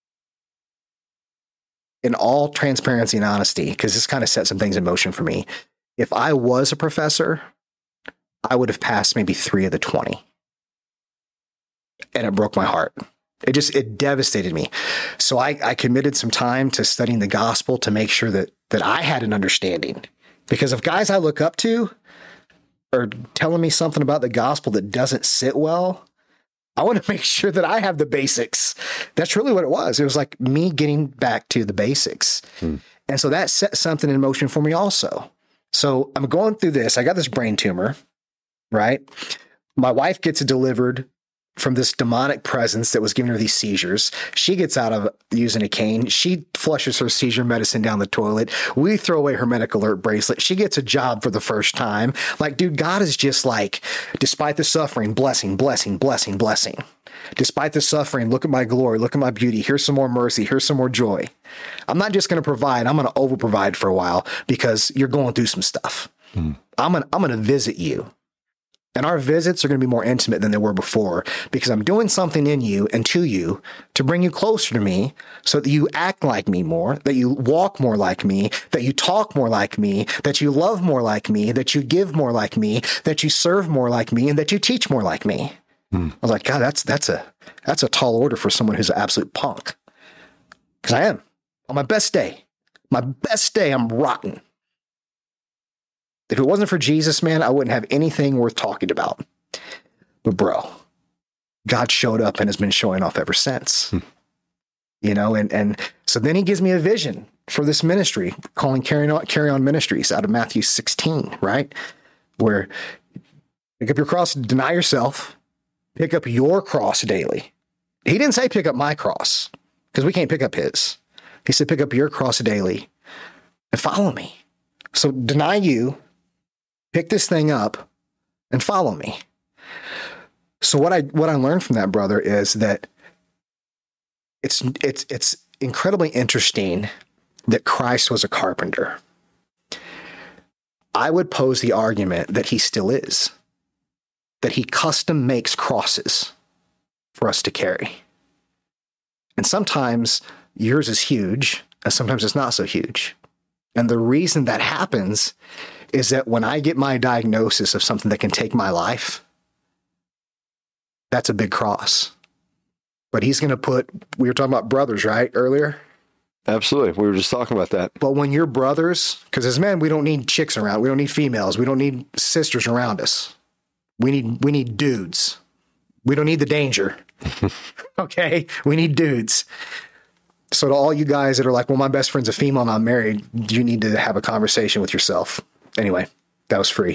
in all transparency and honesty, because this kind of set some things in motion for me, if I was a professor, I would have passed maybe 3 of the 20. And it broke my heart. It devastated me. So I committed some time to studying the gospel to make sure that I had an understanding. Because if guys I look up to are telling me something about the gospel that doesn't sit well, I want to make sure that I have the basics. That's really what it was. It was like me getting back to the basics. And so that set something in motion for me also. So I'm going through this. I got this brain tumor, right? My wife gets delivered from this demonic presence that was giving her these seizures. She gets out of using a cane. She flushes her seizure medicine down the toilet. We throw away her medical alert bracelet. She gets a job for the first time. Like, dude, God is just like, despite the suffering, blessing, blessing, blessing, blessing. Despite the suffering, look at my glory, look at my beauty. Here's some more mercy. Here's some more joy. I'm not just going to provide. I'm going to over provide for a while because you're going through some stuff. I'm going to visit you. And our visits are going to be more intimate than they were before because I'm doing something in you and to you to bring you closer to me so that you act like me more, that you walk more like me, that you talk more like me, that you love more like me, that you give more like me, that you serve more like me, and that you teach more like me. I was like, God, that's a tall order for someone who's an absolute punk. Because I am. On my best day, I'm rotten. If it wasn't for Jesus, man, I wouldn't have anything worth talking about. But bro, God showed up and has been showing off ever since. And so then he gives me a vision for this ministry, calling Carry On Ministries out of Matthew 16, right? Where pick up your cross, deny yourself, pick up your cross daily. He didn't say pick up my cross because we can't pick up his. He said pick up your cross daily and follow me. So deny you, pick this thing up and follow me. So what I learned from that, brother, is that it's incredibly interesting that Christ was a carpenter. I would pose the argument that he still is, that he custom makes crosses for us to carry. And sometimes yours is huge, and sometimes it's not so huge. And the reason that happens is that when I get my diagnosis of something that can take my life, that's a big cross. But he's going to we were talking about brothers, right, earlier? Absolutely. We were just talking about that. But when you're brothers, because as men, we don't need chicks around. We don't need females. We don't need sisters around us. We need dudes. We don't need the danger. Okay? We need dudes. So to all you guys that are like, well, my best friend's a female and I'm married, you need to have a conversation with yourself. Anyway, that was free.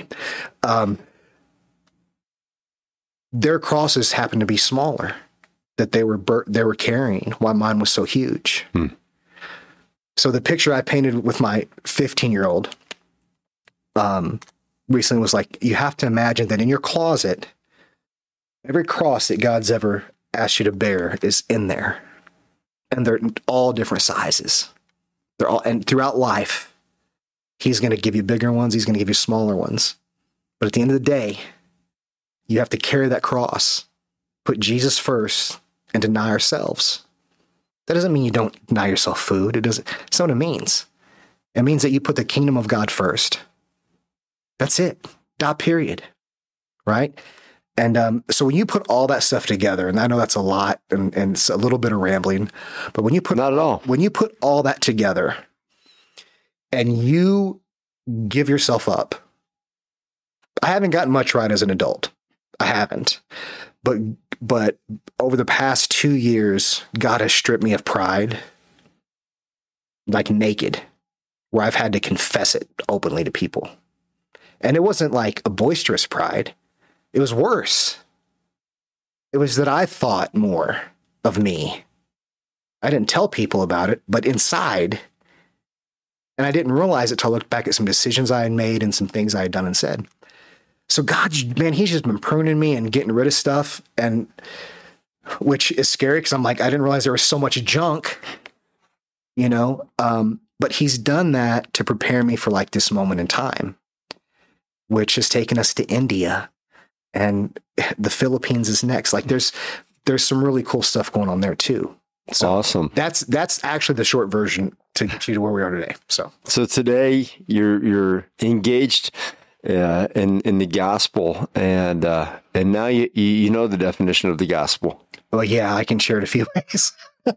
Their crosses happened to be smaller that they were carrying while mine was so huge. So the picture I painted with my 15-year-old recently was like, you have to imagine that in your closet, every cross that God's ever asked you to bear is in there. And they're all different sizes. And throughout life, he's going to give you bigger ones. He's going to give you smaller ones. But at the end of the day, you have to carry that cross, put Jesus first, and deny ourselves. That doesn't mean you don't deny yourself food. That's not what it means. It means that you put the kingdom of God first. That's it. Dot period. Right? And so when you put all that stuff together, and I know that's a lot and it's a little bit of rambling, but when you put Not at all. When you put all that together and you give yourself up, I haven't gotten much right as an adult. I haven't. But over the past 2 years, God has stripped me of pride like naked, where I've had to confess it openly to people. And it wasn't like a boisterous pride. It was worse. It was that I thought more of me. I didn't tell people about it, but inside, and I didn't realize it till I looked back at some decisions I had made and some things I had done and said. So God, man, he's just been pruning me and getting rid of stuff, and which is scary because I'm like, I didn't realize there was so much junk, but he's done that to prepare me for like this moment in time, which has taken us to India. And the Philippines is next. Like there's some really cool stuff going on there too. So awesome. That's actually the short version to get you to where we are today. So today you're engaged in the gospel, and now you know the definition of the gospel. Well, yeah, I can share it a few ways.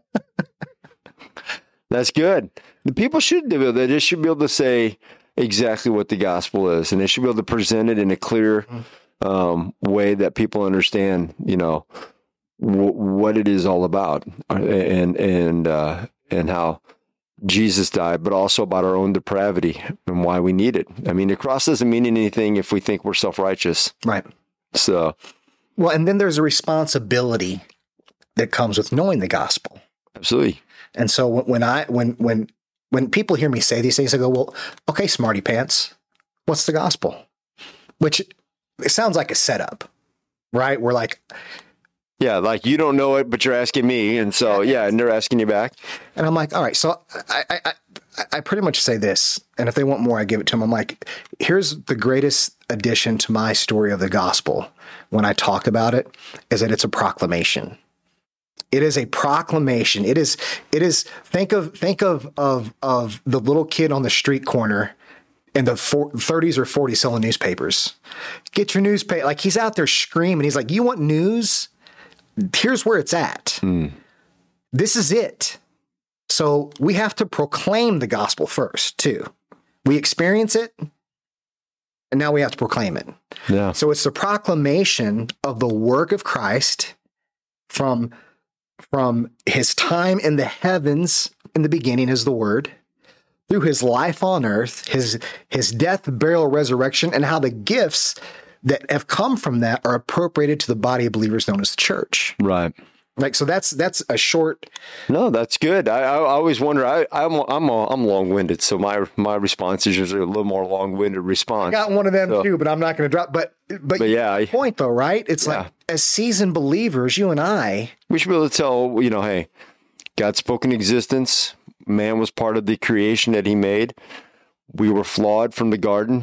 That's good. The people should do it. They should be able to say exactly what the gospel is, and they should be able to present it in a clear way that people understand, what it is all about, and how Jesus died, but also about our own depravity and why we need it. I mean, the cross doesn't mean anything if we think we're self-righteous. Right. So, well, and then there's a responsibility that comes with knowing the gospel. Absolutely. And so when people hear me say these things, I go, well, okay, smarty pants, what's the gospel? Which it sounds like a setup, right? We're like, yeah, like you don't know it, but you're asking me. And so, and they're asking you back. And I'm like, all right, so I pretty much say this, and if they want more, I give it to them. I'm like, here's the greatest addition to my story of the gospel when I talk about it, is that it's a proclamation. It is a proclamation. It is, think of the little kid on the street corner in the 30s or 40s selling newspapers. Get your newspaper. Like he's out there screaming. He's like, you want news? Here's where it's at. This is it. So we have to proclaim the gospel first too. We experience it, and now we have to proclaim it. Yeah. So it's the proclamation of the work of Christ from his time in the heavens in the beginning as the Word, through his life on earth, his death, burial, resurrection, and how the gifts that have come from that are appropriated to the body of believers known as the church. Right. Like, so that's a short. No, that's good. I always wonder. I'm long-winded, so my response is usually a little more long-winded response. I got one of them too, but I'm not going to drop. But yeah, point though, right? It's like as seasoned believers, you and I, we should be able to tell. Hey, God spoke in existence. Man was part of the creation that He made. We were flawed from the garden,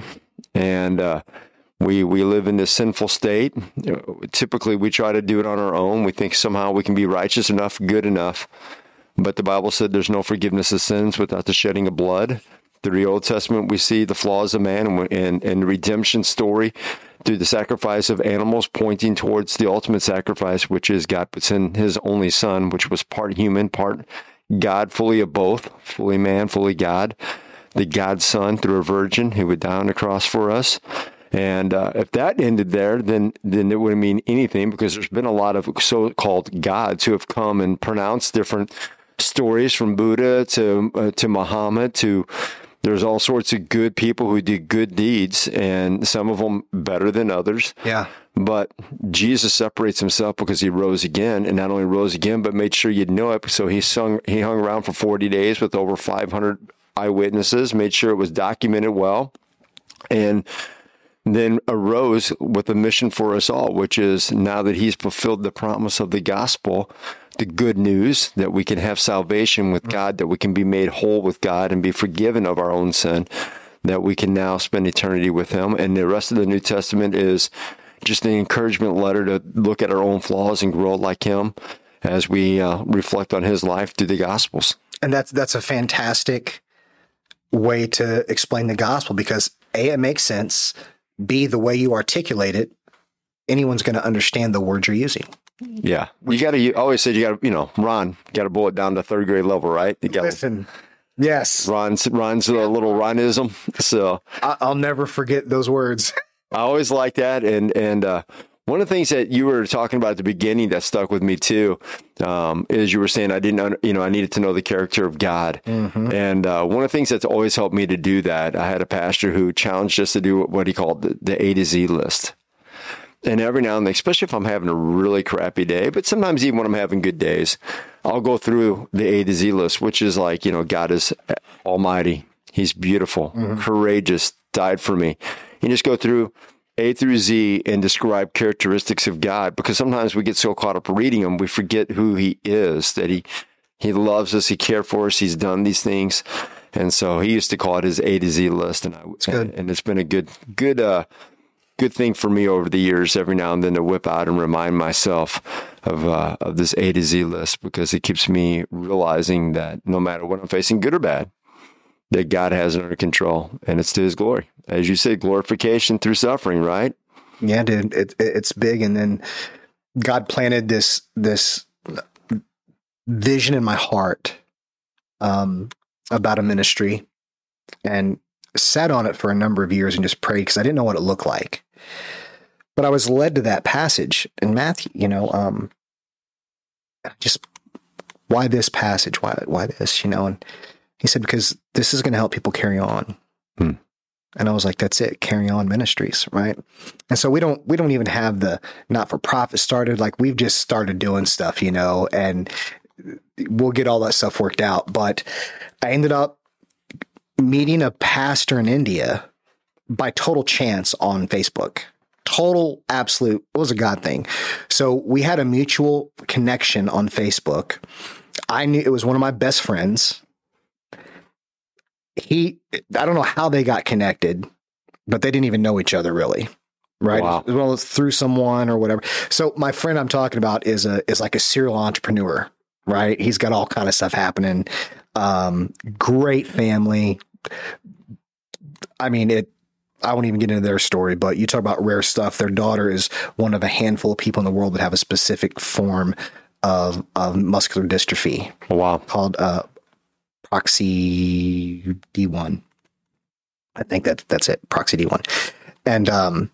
and we live in this sinful state. Typically, we try to do it on our own. We think somehow we can be righteous enough, good enough. But the Bible said there's no forgiveness of sins without the shedding of blood. Through the Old Testament, we see the flaws of man and the redemption story through the sacrifice of animals, pointing towards the ultimate sacrifice, which is God puts in His only Son, which was part human, part God, fully of both, fully man, fully God. The God Son through a virgin who would die on the cross for us. And if that ended there, then it wouldn't mean anything, because there's been a lot of so-called gods who have come and pronounced different stories, from Buddha to Muhammad to there's all sorts of good people who did good deeds, and some of them better than others. Yeah. But Jesus separates Himself because He rose again, and not only rose again, but made sure you'd know it. So He hung around for 40 days with over 500 eyewitnesses, made sure it was documented well, and then arose with a mission for us all, which is, now that He's fulfilled the promise of the gospel, the good news that we can have salvation with God, that we can be made whole with God and be forgiven of our own sin, that we can now spend eternity with Him. And the rest of the New Testament is just an encouragement letter to look at our own flaws and grow like Him as we reflect on His life through the Gospels. And that's a fantastic way to explain the gospel because A, it makes sense. B, the way you articulate it, anyone's going to understand the words you're using. Yeah. You always said you got to, Ron, got to boil it down to third grade level, right? Listen. Yes. Ron's a little Ronism. So I'll never forget those words. I always like that. And one of the things that you were talking about at the beginning that stuck with me too, is you were saying I needed to know the character of God. Mm-hmm. And one of the things that's always helped me to do that, I had a pastor who challenged us to do what he called the A to Z list. And every now and then, especially if I'm having a really crappy day, but sometimes even when I'm having good days, I'll go through the A to Z list, which is like, God is almighty. He's beautiful, courageous, died for me. You just go through A through Z and describe characteristics of God, because sometimes we get so caught up reading him, we forget who he is, that he loves us, he cared for us, he's done these things. And so he used to call it his A to Z list. And it's been a good thing for me over the years, every now and then, to whip out and remind myself of this A to Z list, because it keeps me realizing that no matter what I'm facing, good or bad, that God has it under control, and it's to his glory. As you said, glorification through suffering, right? Yeah, dude, it's big. And then God planted this vision in my heart about a ministry, and sat on it for a number of years and just prayed because I didn't know what it looked like. But I was led to that passage in Matthew, just why this passage? Why this? And he said, because this is going to help people carry on. And I was like, that's it, Carry On Ministries, right? And so we don't even have the not-for-profit started. Like, we've just started doing stuff, and we'll get all that stuff worked out. But I ended up meeting a pastor in India by total chance on Facebook. Total, absolute, it was a God thing. So we had a mutual connection on Facebook. I knew it was one of my best friends. I don't know how they got connected, but they didn't even know each other really. Right. Wow. Well, it's through someone or whatever. So my friend I'm talking about is like a serial entrepreneur, right? He's got all kind of stuff happening. Great family. I mean, I won't even get into their story, but you talk about rare stuff. Their daughter is one of a handful of people in the world that have a specific form of muscular dystrophy. Oh, wow. Called Proxy D1. I think that's it. Proxy D1. And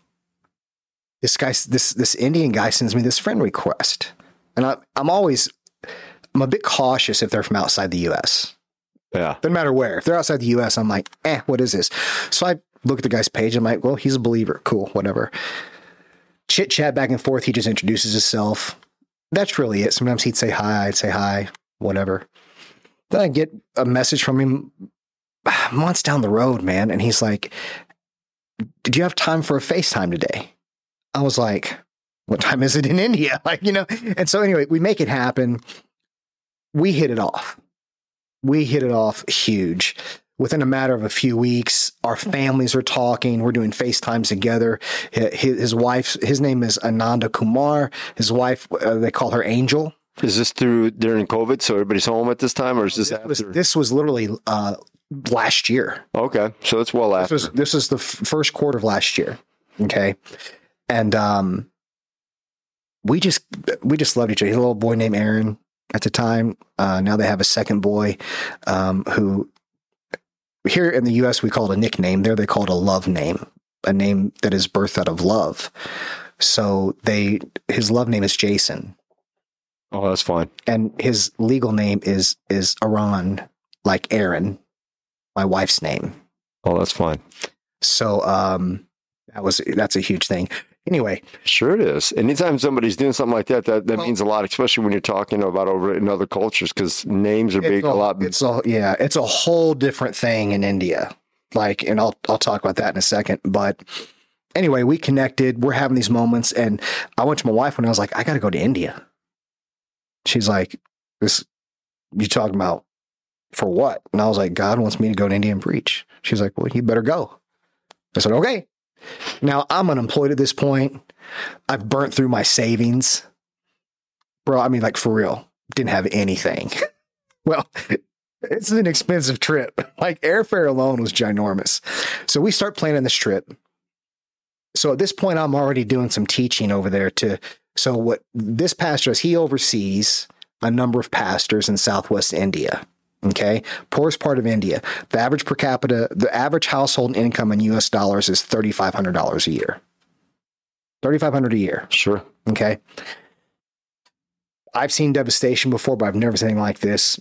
this Indian guy sends me this friend request. And I'm a bit cautious if they're from outside the US. Yeah. Doesn't matter where. If they're outside the US, I'm like, what is this? So I look at the guy's page. I'm like, well, he's a believer. Cool, whatever. Chit chat back and forth. He just introduces himself. That's really it. Sometimes he'd say hi. I'd say hi, whatever. Then I get a message from him months down the road, man. And he's like, did you have time for a FaceTime today? I was like, what time is it in India? And so anyway, we make it happen. We hit it off. Huge. Within a matter of a few weeks, our families are talking. We're doing FaceTimes together. His wife, his name is Ananda Kumar. His wife, they call her Angel. Is this during COVID? So everybody's home at this time, or is this after? This was literally last year. Okay, so it's well after. This was the first quarter of last year. Okay, and we just loved each other. He had a little boy named Aaron at the time. Now they have a second boy who here in the U.S. we call it a nickname. There they call it a love name, a name that is birthed out of love. So his love name is Jason. Oh, that's fine. And his legal name is Aran, like Aaron, my wife's name. Oh, that's fine. So that's a huge thing. Anyway. Sure it is. Anytime somebody's doing something like that means a lot, especially when you're talking about over in other cultures, because names are big a lot. It's a whole different thing in India. And I'll talk about that in a second. But anyway, we connected. We're having these moments. And I went to my wife when I was like, I got to go to India. She's like, "This you talking about for what?" And I was like, "God wants me to go to India and preach." She's like, "Well, you better go." I said, "Okay." Now I'm unemployed at this point. I've burnt through my savings, bro. I mean, like for real, didn't have anything. Well, It's an expensive trip. Like airfare alone was ginormous. So we start planning this trip. So at this point, I'm already doing some teaching over there so what this pastor is, he oversees a number of pastors in Southwest India. Okay. Poorest part of India. The average household income in US dollars is $3,500 a year. $3,500 a year. Sure. Okay. I've seen devastation before, but I've never seen anything like this.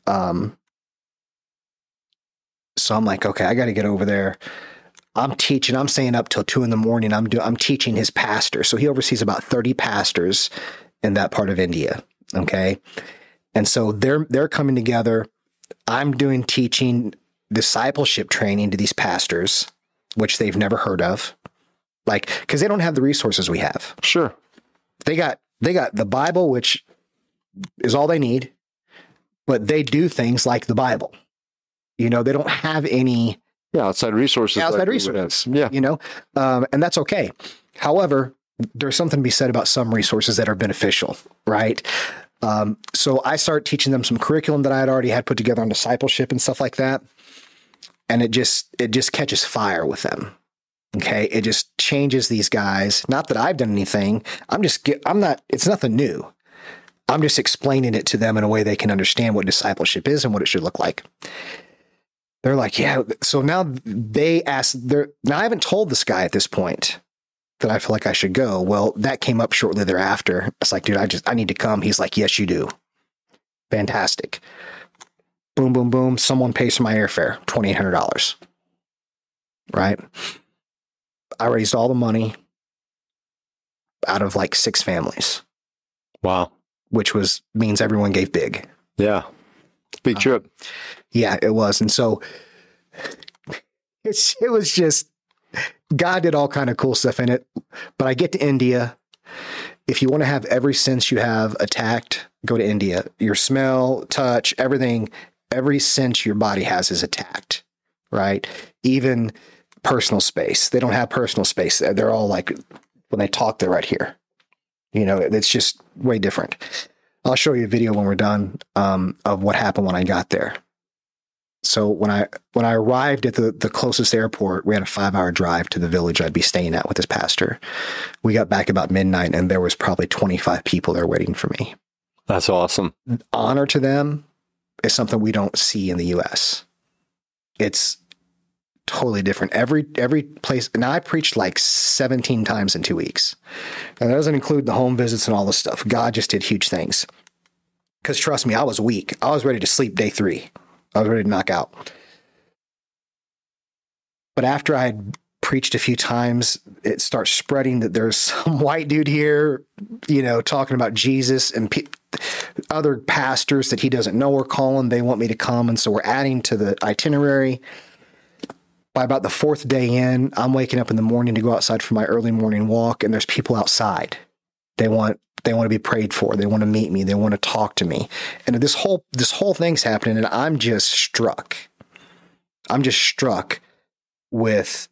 So I'm like, okay, I got to get over there. I'm teaching. I'm staying up till 2 a.m. I'm teaching his pastor. So he oversees about 30 pastors in that part of India. Okay. And so they're coming together. I'm doing teaching discipleship training to these pastors, which they've never heard of. Like, cause they don't have the resources we have. Sure. They got the Bible, which is all they need, but they do things like the Bible. They don't have any outside resources. Yeah. And that's okay. However, there's something to be said about some resources that are beneficial, right? So I start teaching them some curriculum that I had put together on discipleship and stuff like that. And it just catches fire with them. Okay. It just changes these guys. Not that I've done anything. It's nothing new. I'm just explaining it to them in a way they can understand what discipleship is and what it should look like. They're like, yeah. So now now I haven't told this guy at this point that I feel like I should go. Well, that came up shortly thereafter. It's like, dude, I need to come. He's like, yes, you do. Fantastic. Boom, boom, boom. Someone pays for my airfare, $2,800. Right. I raised all the money out of like 6 families. Wow. Which means everyone gave big. Yeah. Big trip. Yeah, it was. And so it was just, God did all kind of cool stuff in it. But I get to India. If you want to have every sense you have attacked, go to India. Your smell, touch, everything, every sense your body has is attacked, right? Even personal space. They don't have personal space. They're all like, when they talk, they're right here. It's just way different. I'll show you a video when we're done of what happened when I got there. So when I arrived at the closest airport, we had a 5-hour drive to the village I'd be staying at with this pastor. We got back about midnight, and there was probably 25 people there waiting for me. That's awesome. Honor to them is something we don't see in the U.S. It's totally different. Every place. Now I preached like 17 times in 2 weeks. And that doesn't include the home visits and all this stuff. God just did huge things. Because trust me, I was weak. I was ready to sleep day 3. I was ready to knock out. But after I had preached a few times, it starts spreading that there's some white dude here, talking about Jesus, and other pastors that he doesn't know are calling. They want me to come. And so we're adding to the itinerary. By about the 4th day in, I'm waking up in the morning to go outside for my early morning walk, and there's people outside. They want to be prayed for. They want to meet me. They want to talk to me. And this whole thing's happening, and I'm just struck. I'm just struck with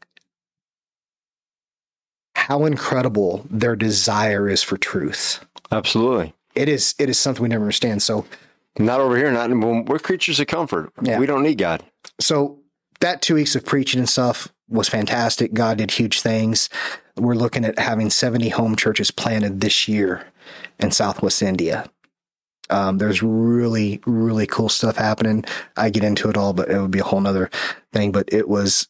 how incredible their desire is for truth. Absolutely. It is something we never understand. So not over here. We're creatures of comfort. Yeah. We don't need God. So that 2 weeks of preaching and stuff was fantastic. God did huge things. We're looking at having 70 home churches planted this year in Southwest India. There's really, really cool stuff happening. I get into it all, but it would be a whole nother thing. But it's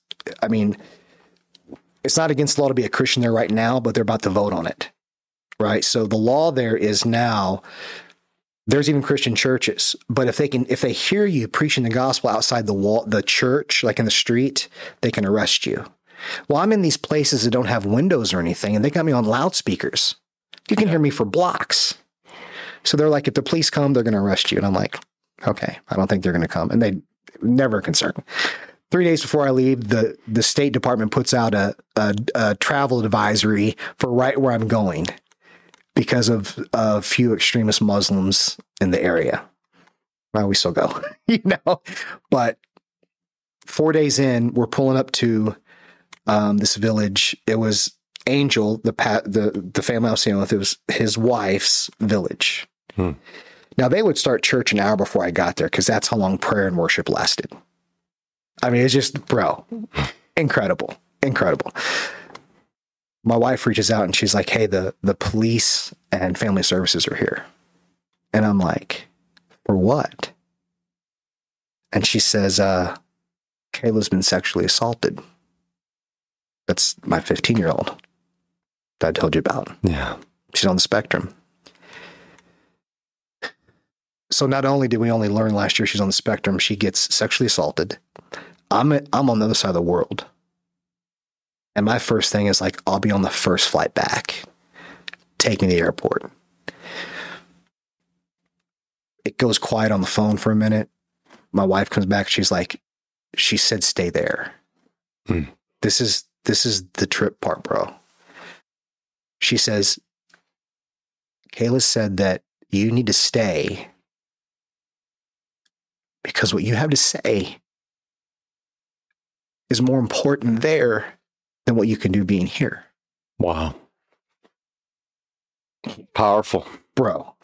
not against the law to be a Christian there right now, but they're about to vote on it. Right. So the law there is now, there's even Christian churches, but if they hear you preaching the gospel outside the church, like in the street, they can arrest you. Well, I'm in these places that don't have windows or anything, and they got me on loudspeakers. You can hear me for blocks. So they're like, if the police come, they're going to arrest you. And I'm like, okay, I don't think they're going to come. And they never concerned. 3 days before I leave, the State Department puts out a travel advisory for right where I'm going, because of a few extremist Muslims in the area. Well, we still go, but 4 days in, we're pulling up to this village. It was Angel, the family I was staying with. It was his wife's village. Now, they would start church an hour before I got there because that's how long prayer and worship lasted. I mean, it's just, bro, incredible. My wife reaches out and she's like, hey, the police and family services are here. And I'm like, for what? And she says, Kayla's been sexually assaulted. That's my 15-year-old that I told you about. Yeah. She's on the spectrum. So not only did we only learn last year she's on the spectrum, she gets sexually assaulted. I'm on the other side of the world. And my first thing is like, I'll be on the first flight back. Take me to the airport. It goes quiet on the phone for a minute. My wife comes back. She's like, she said, stay there. This is the trip part, bro. She says, Kayla said that you need to stay because what you have to say is more important there than what you can do being here. Wow. Powerful. Bro.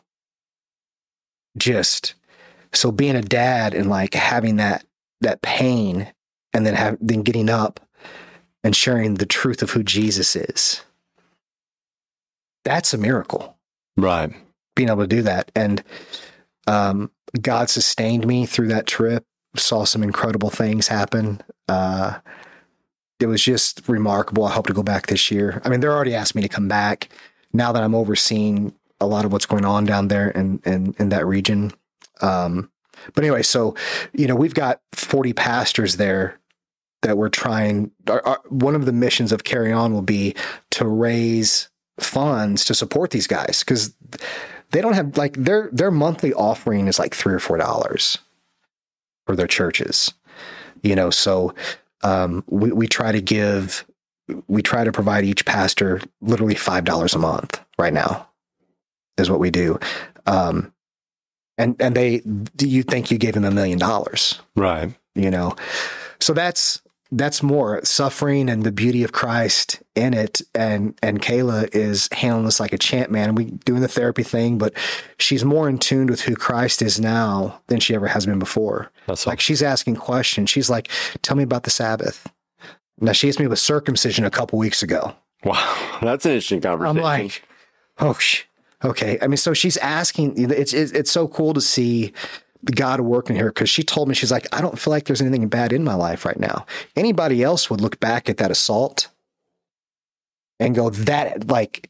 Just so being a dad and like having that pain and then getting up and sharing the truth of who Jesus is. That's a miracle. Right. Being able to do that. And God sustained me through that trip, saw some incredible things happen. It was just remarkable. I hope to go back this year. I mean, they're already asked me to come back now that I'm overseeing a lot of what's going on down there in that region. But anyway, so, we've got 40 pastors there that we're trying. One of the missions of Carry On will be to raise funds to support these guys because they don't have like their monthly offering is like $3 or $4 for their churches, so we try to provide each pastor literally $5 a month right now is what we do. And you think you gave him $1 million, right? So that's more suffering and the beauty of Christ in it. And Kayla is handling this like a champ, man. We doing the therapy thing, but she's more in tune with who Christ is now than she ever has been before. That's like she's asking questions. She's like, tell me about the Sabbath. Now she asked me with circumcision a couple weeks ago. Wow. That's an interesting conversation. I'm like, okay. I mean, so she's asking, it's so cool to see God working here because she told me, she's like, I don't feel like there's anything bad in my life right now. Anybody else would look back at that assault and go, that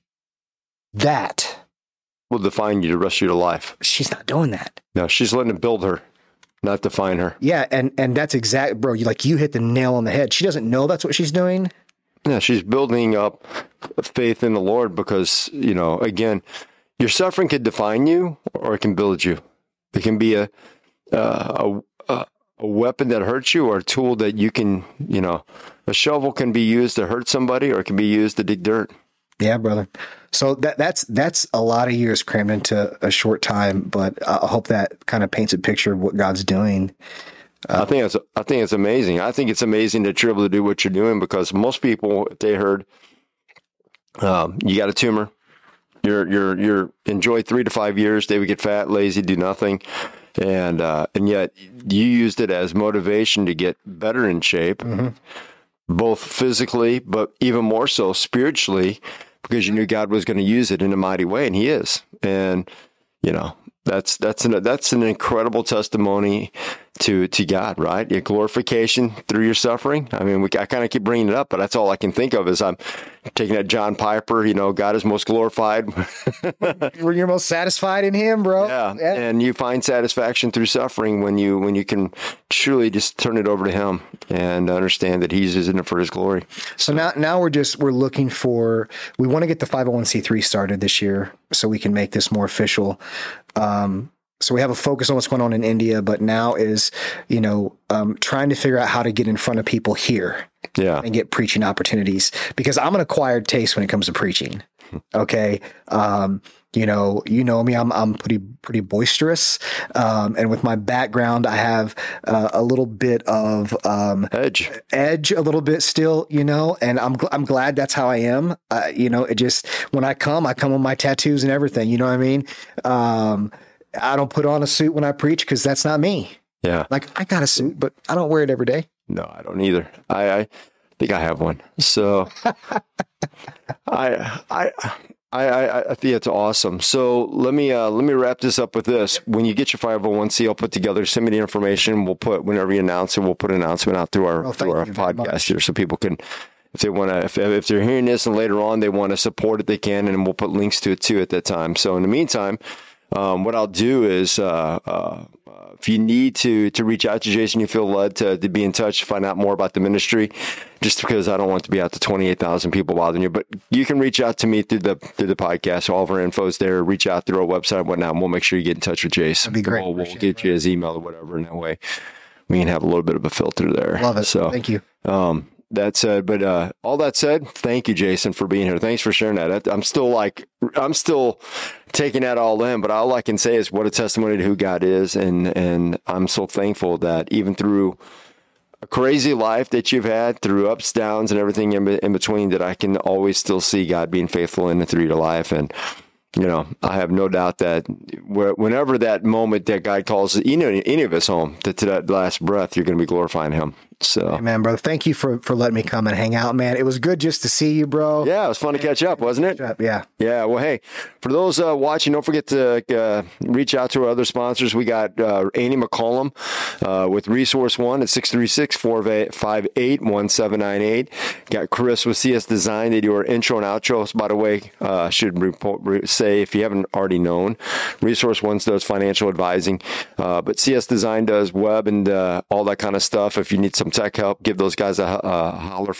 will define you the rest of your life. She's not doing that. No, she's letting it build her, not define her. Yeah. And that's exact, bro. You hit the nail on the head. She doesn't know that's what she's doing. Yeah. She's building up faith in the Lord because, again, your suffering could define you or it can build you. It can be a weapon that hurts you or a tool that you can, a shovel can be used to hurt somebody or it can be used to dig dirt. Yeah, brother. So that's a lot of years crammed into a short time, but I hope that kind of paints a picture of what God's doing. I think it's amazing. I think it's amazing that you're able to do what you're doing because most people, if they heard, you got a tumor, you're enjoy 3 to 5 years, they would get fat, lazy, do nothing. And yet you used it as motivation to get better in shape, both physically, but even more so spiritually, because you knew God was going to use it in a mighty way, and He is. And that's an incredible testimony to God, right? Your glorification through your suffering. I mean, I kind of keep bringing it up, but that's all I can think of is I'm taking that John Piper, God is most glorified. When you're most satisfied in Him, bro. Yeah. And you find satisfaction through suffering when you can truly just turn it over to Him and understand that He's using it for His glory. So now we're looking we want to get the 501c3 started this year so we can make this more official. So we have a focus on what's going on in India, but now is, trying to figure out how to get in front of people here and get preaching opportunities because I'm an acquired taste when it comes to preaching. Okay. You know me, I'm pretty boisterous. And with my background, I have a little bit of edge a little bit still, and I'm glad that's how I am. It just, when I come with my tattoos and everything, you know what I mean? I don't put on a suit when I preach because that's not me. Yeah. Like I got a suit, but I don't wear it every day. No, I don't either. I think I have one. So I think it's awesome. So let me wrap this up with this. When you get your 501c all put together, send me the information. We'll put, whenever you announce it, we'll put an announcement out through our podcast here, so people can, if they want to, if they're hearing this and later on they want to support it, they can, and we'll put links to it too at that time. So in the meantime, what I'll do is, if you need to reach out to Jason, you feel led to be in touch, find out more about the ministry, just because I don't want to be out to 28,000 people bothering you, but you can reach out to me through the podcast. All of our info's there. Reach out through our website and whatnot, and we'll make sure you get in touch with Jason. That'd be great. We'll get you his email or whatever, and that way we can have a little bit of a filter there. Love it. So thank you. That said, but all that said, thank you, Jason, for being here. Thanks for sharing that. I'm still taking that all in, but all I can say is what a testimony to who God is, and I'm so thankful that even through a crazy life that you've had, through ups, downs, and everything in between, that I can always still see God being faithful in and through your life. And I have no doubt that whenever that moment that God calls any of us home, to that last breath, you're going to be glorifying Him. So, man, bro, thank you for letting me come and hang out, man. It was good just to see you, bro. Yeah, it was fun to catch up, wasn't it? Yeah. Yeah. Well, hey, for those watching, don't forget to reach out to our other sponsors. We got Annie McCollum with Resource One at 636-458-1798. Got Chris with CS Design. They do our intro and outros. By the way, should say, if you haven't already known, Resource One does financial advising, but CS Design does web and all that kind of stuff. If you need some tech help, give those guys a holler,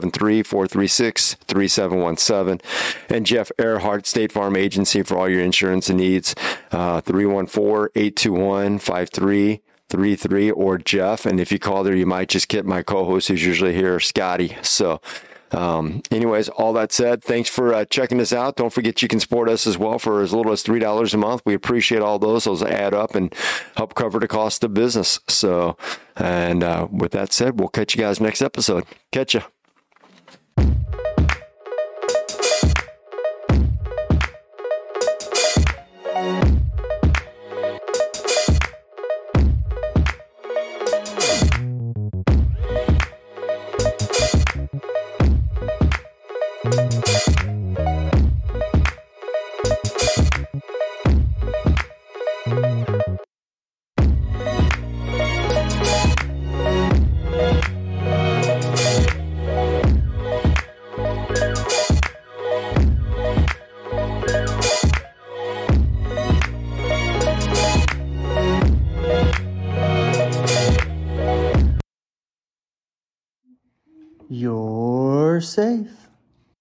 573-436-3717. And Jeff Earhart, State Farm Agency, for all your insurance needs, 314-821-5333, or Jeff. And if you call there, you might just get my co-host who's usually here, Scotty. So anyways, all that said, thanks for checking us out. Don't forget you can support us as well for as little as $3 a month. We appreciate all those. Those add up and help cover the cost of business. So, and with that said, we'll catch you guys next episode. Catch ya. You're safe.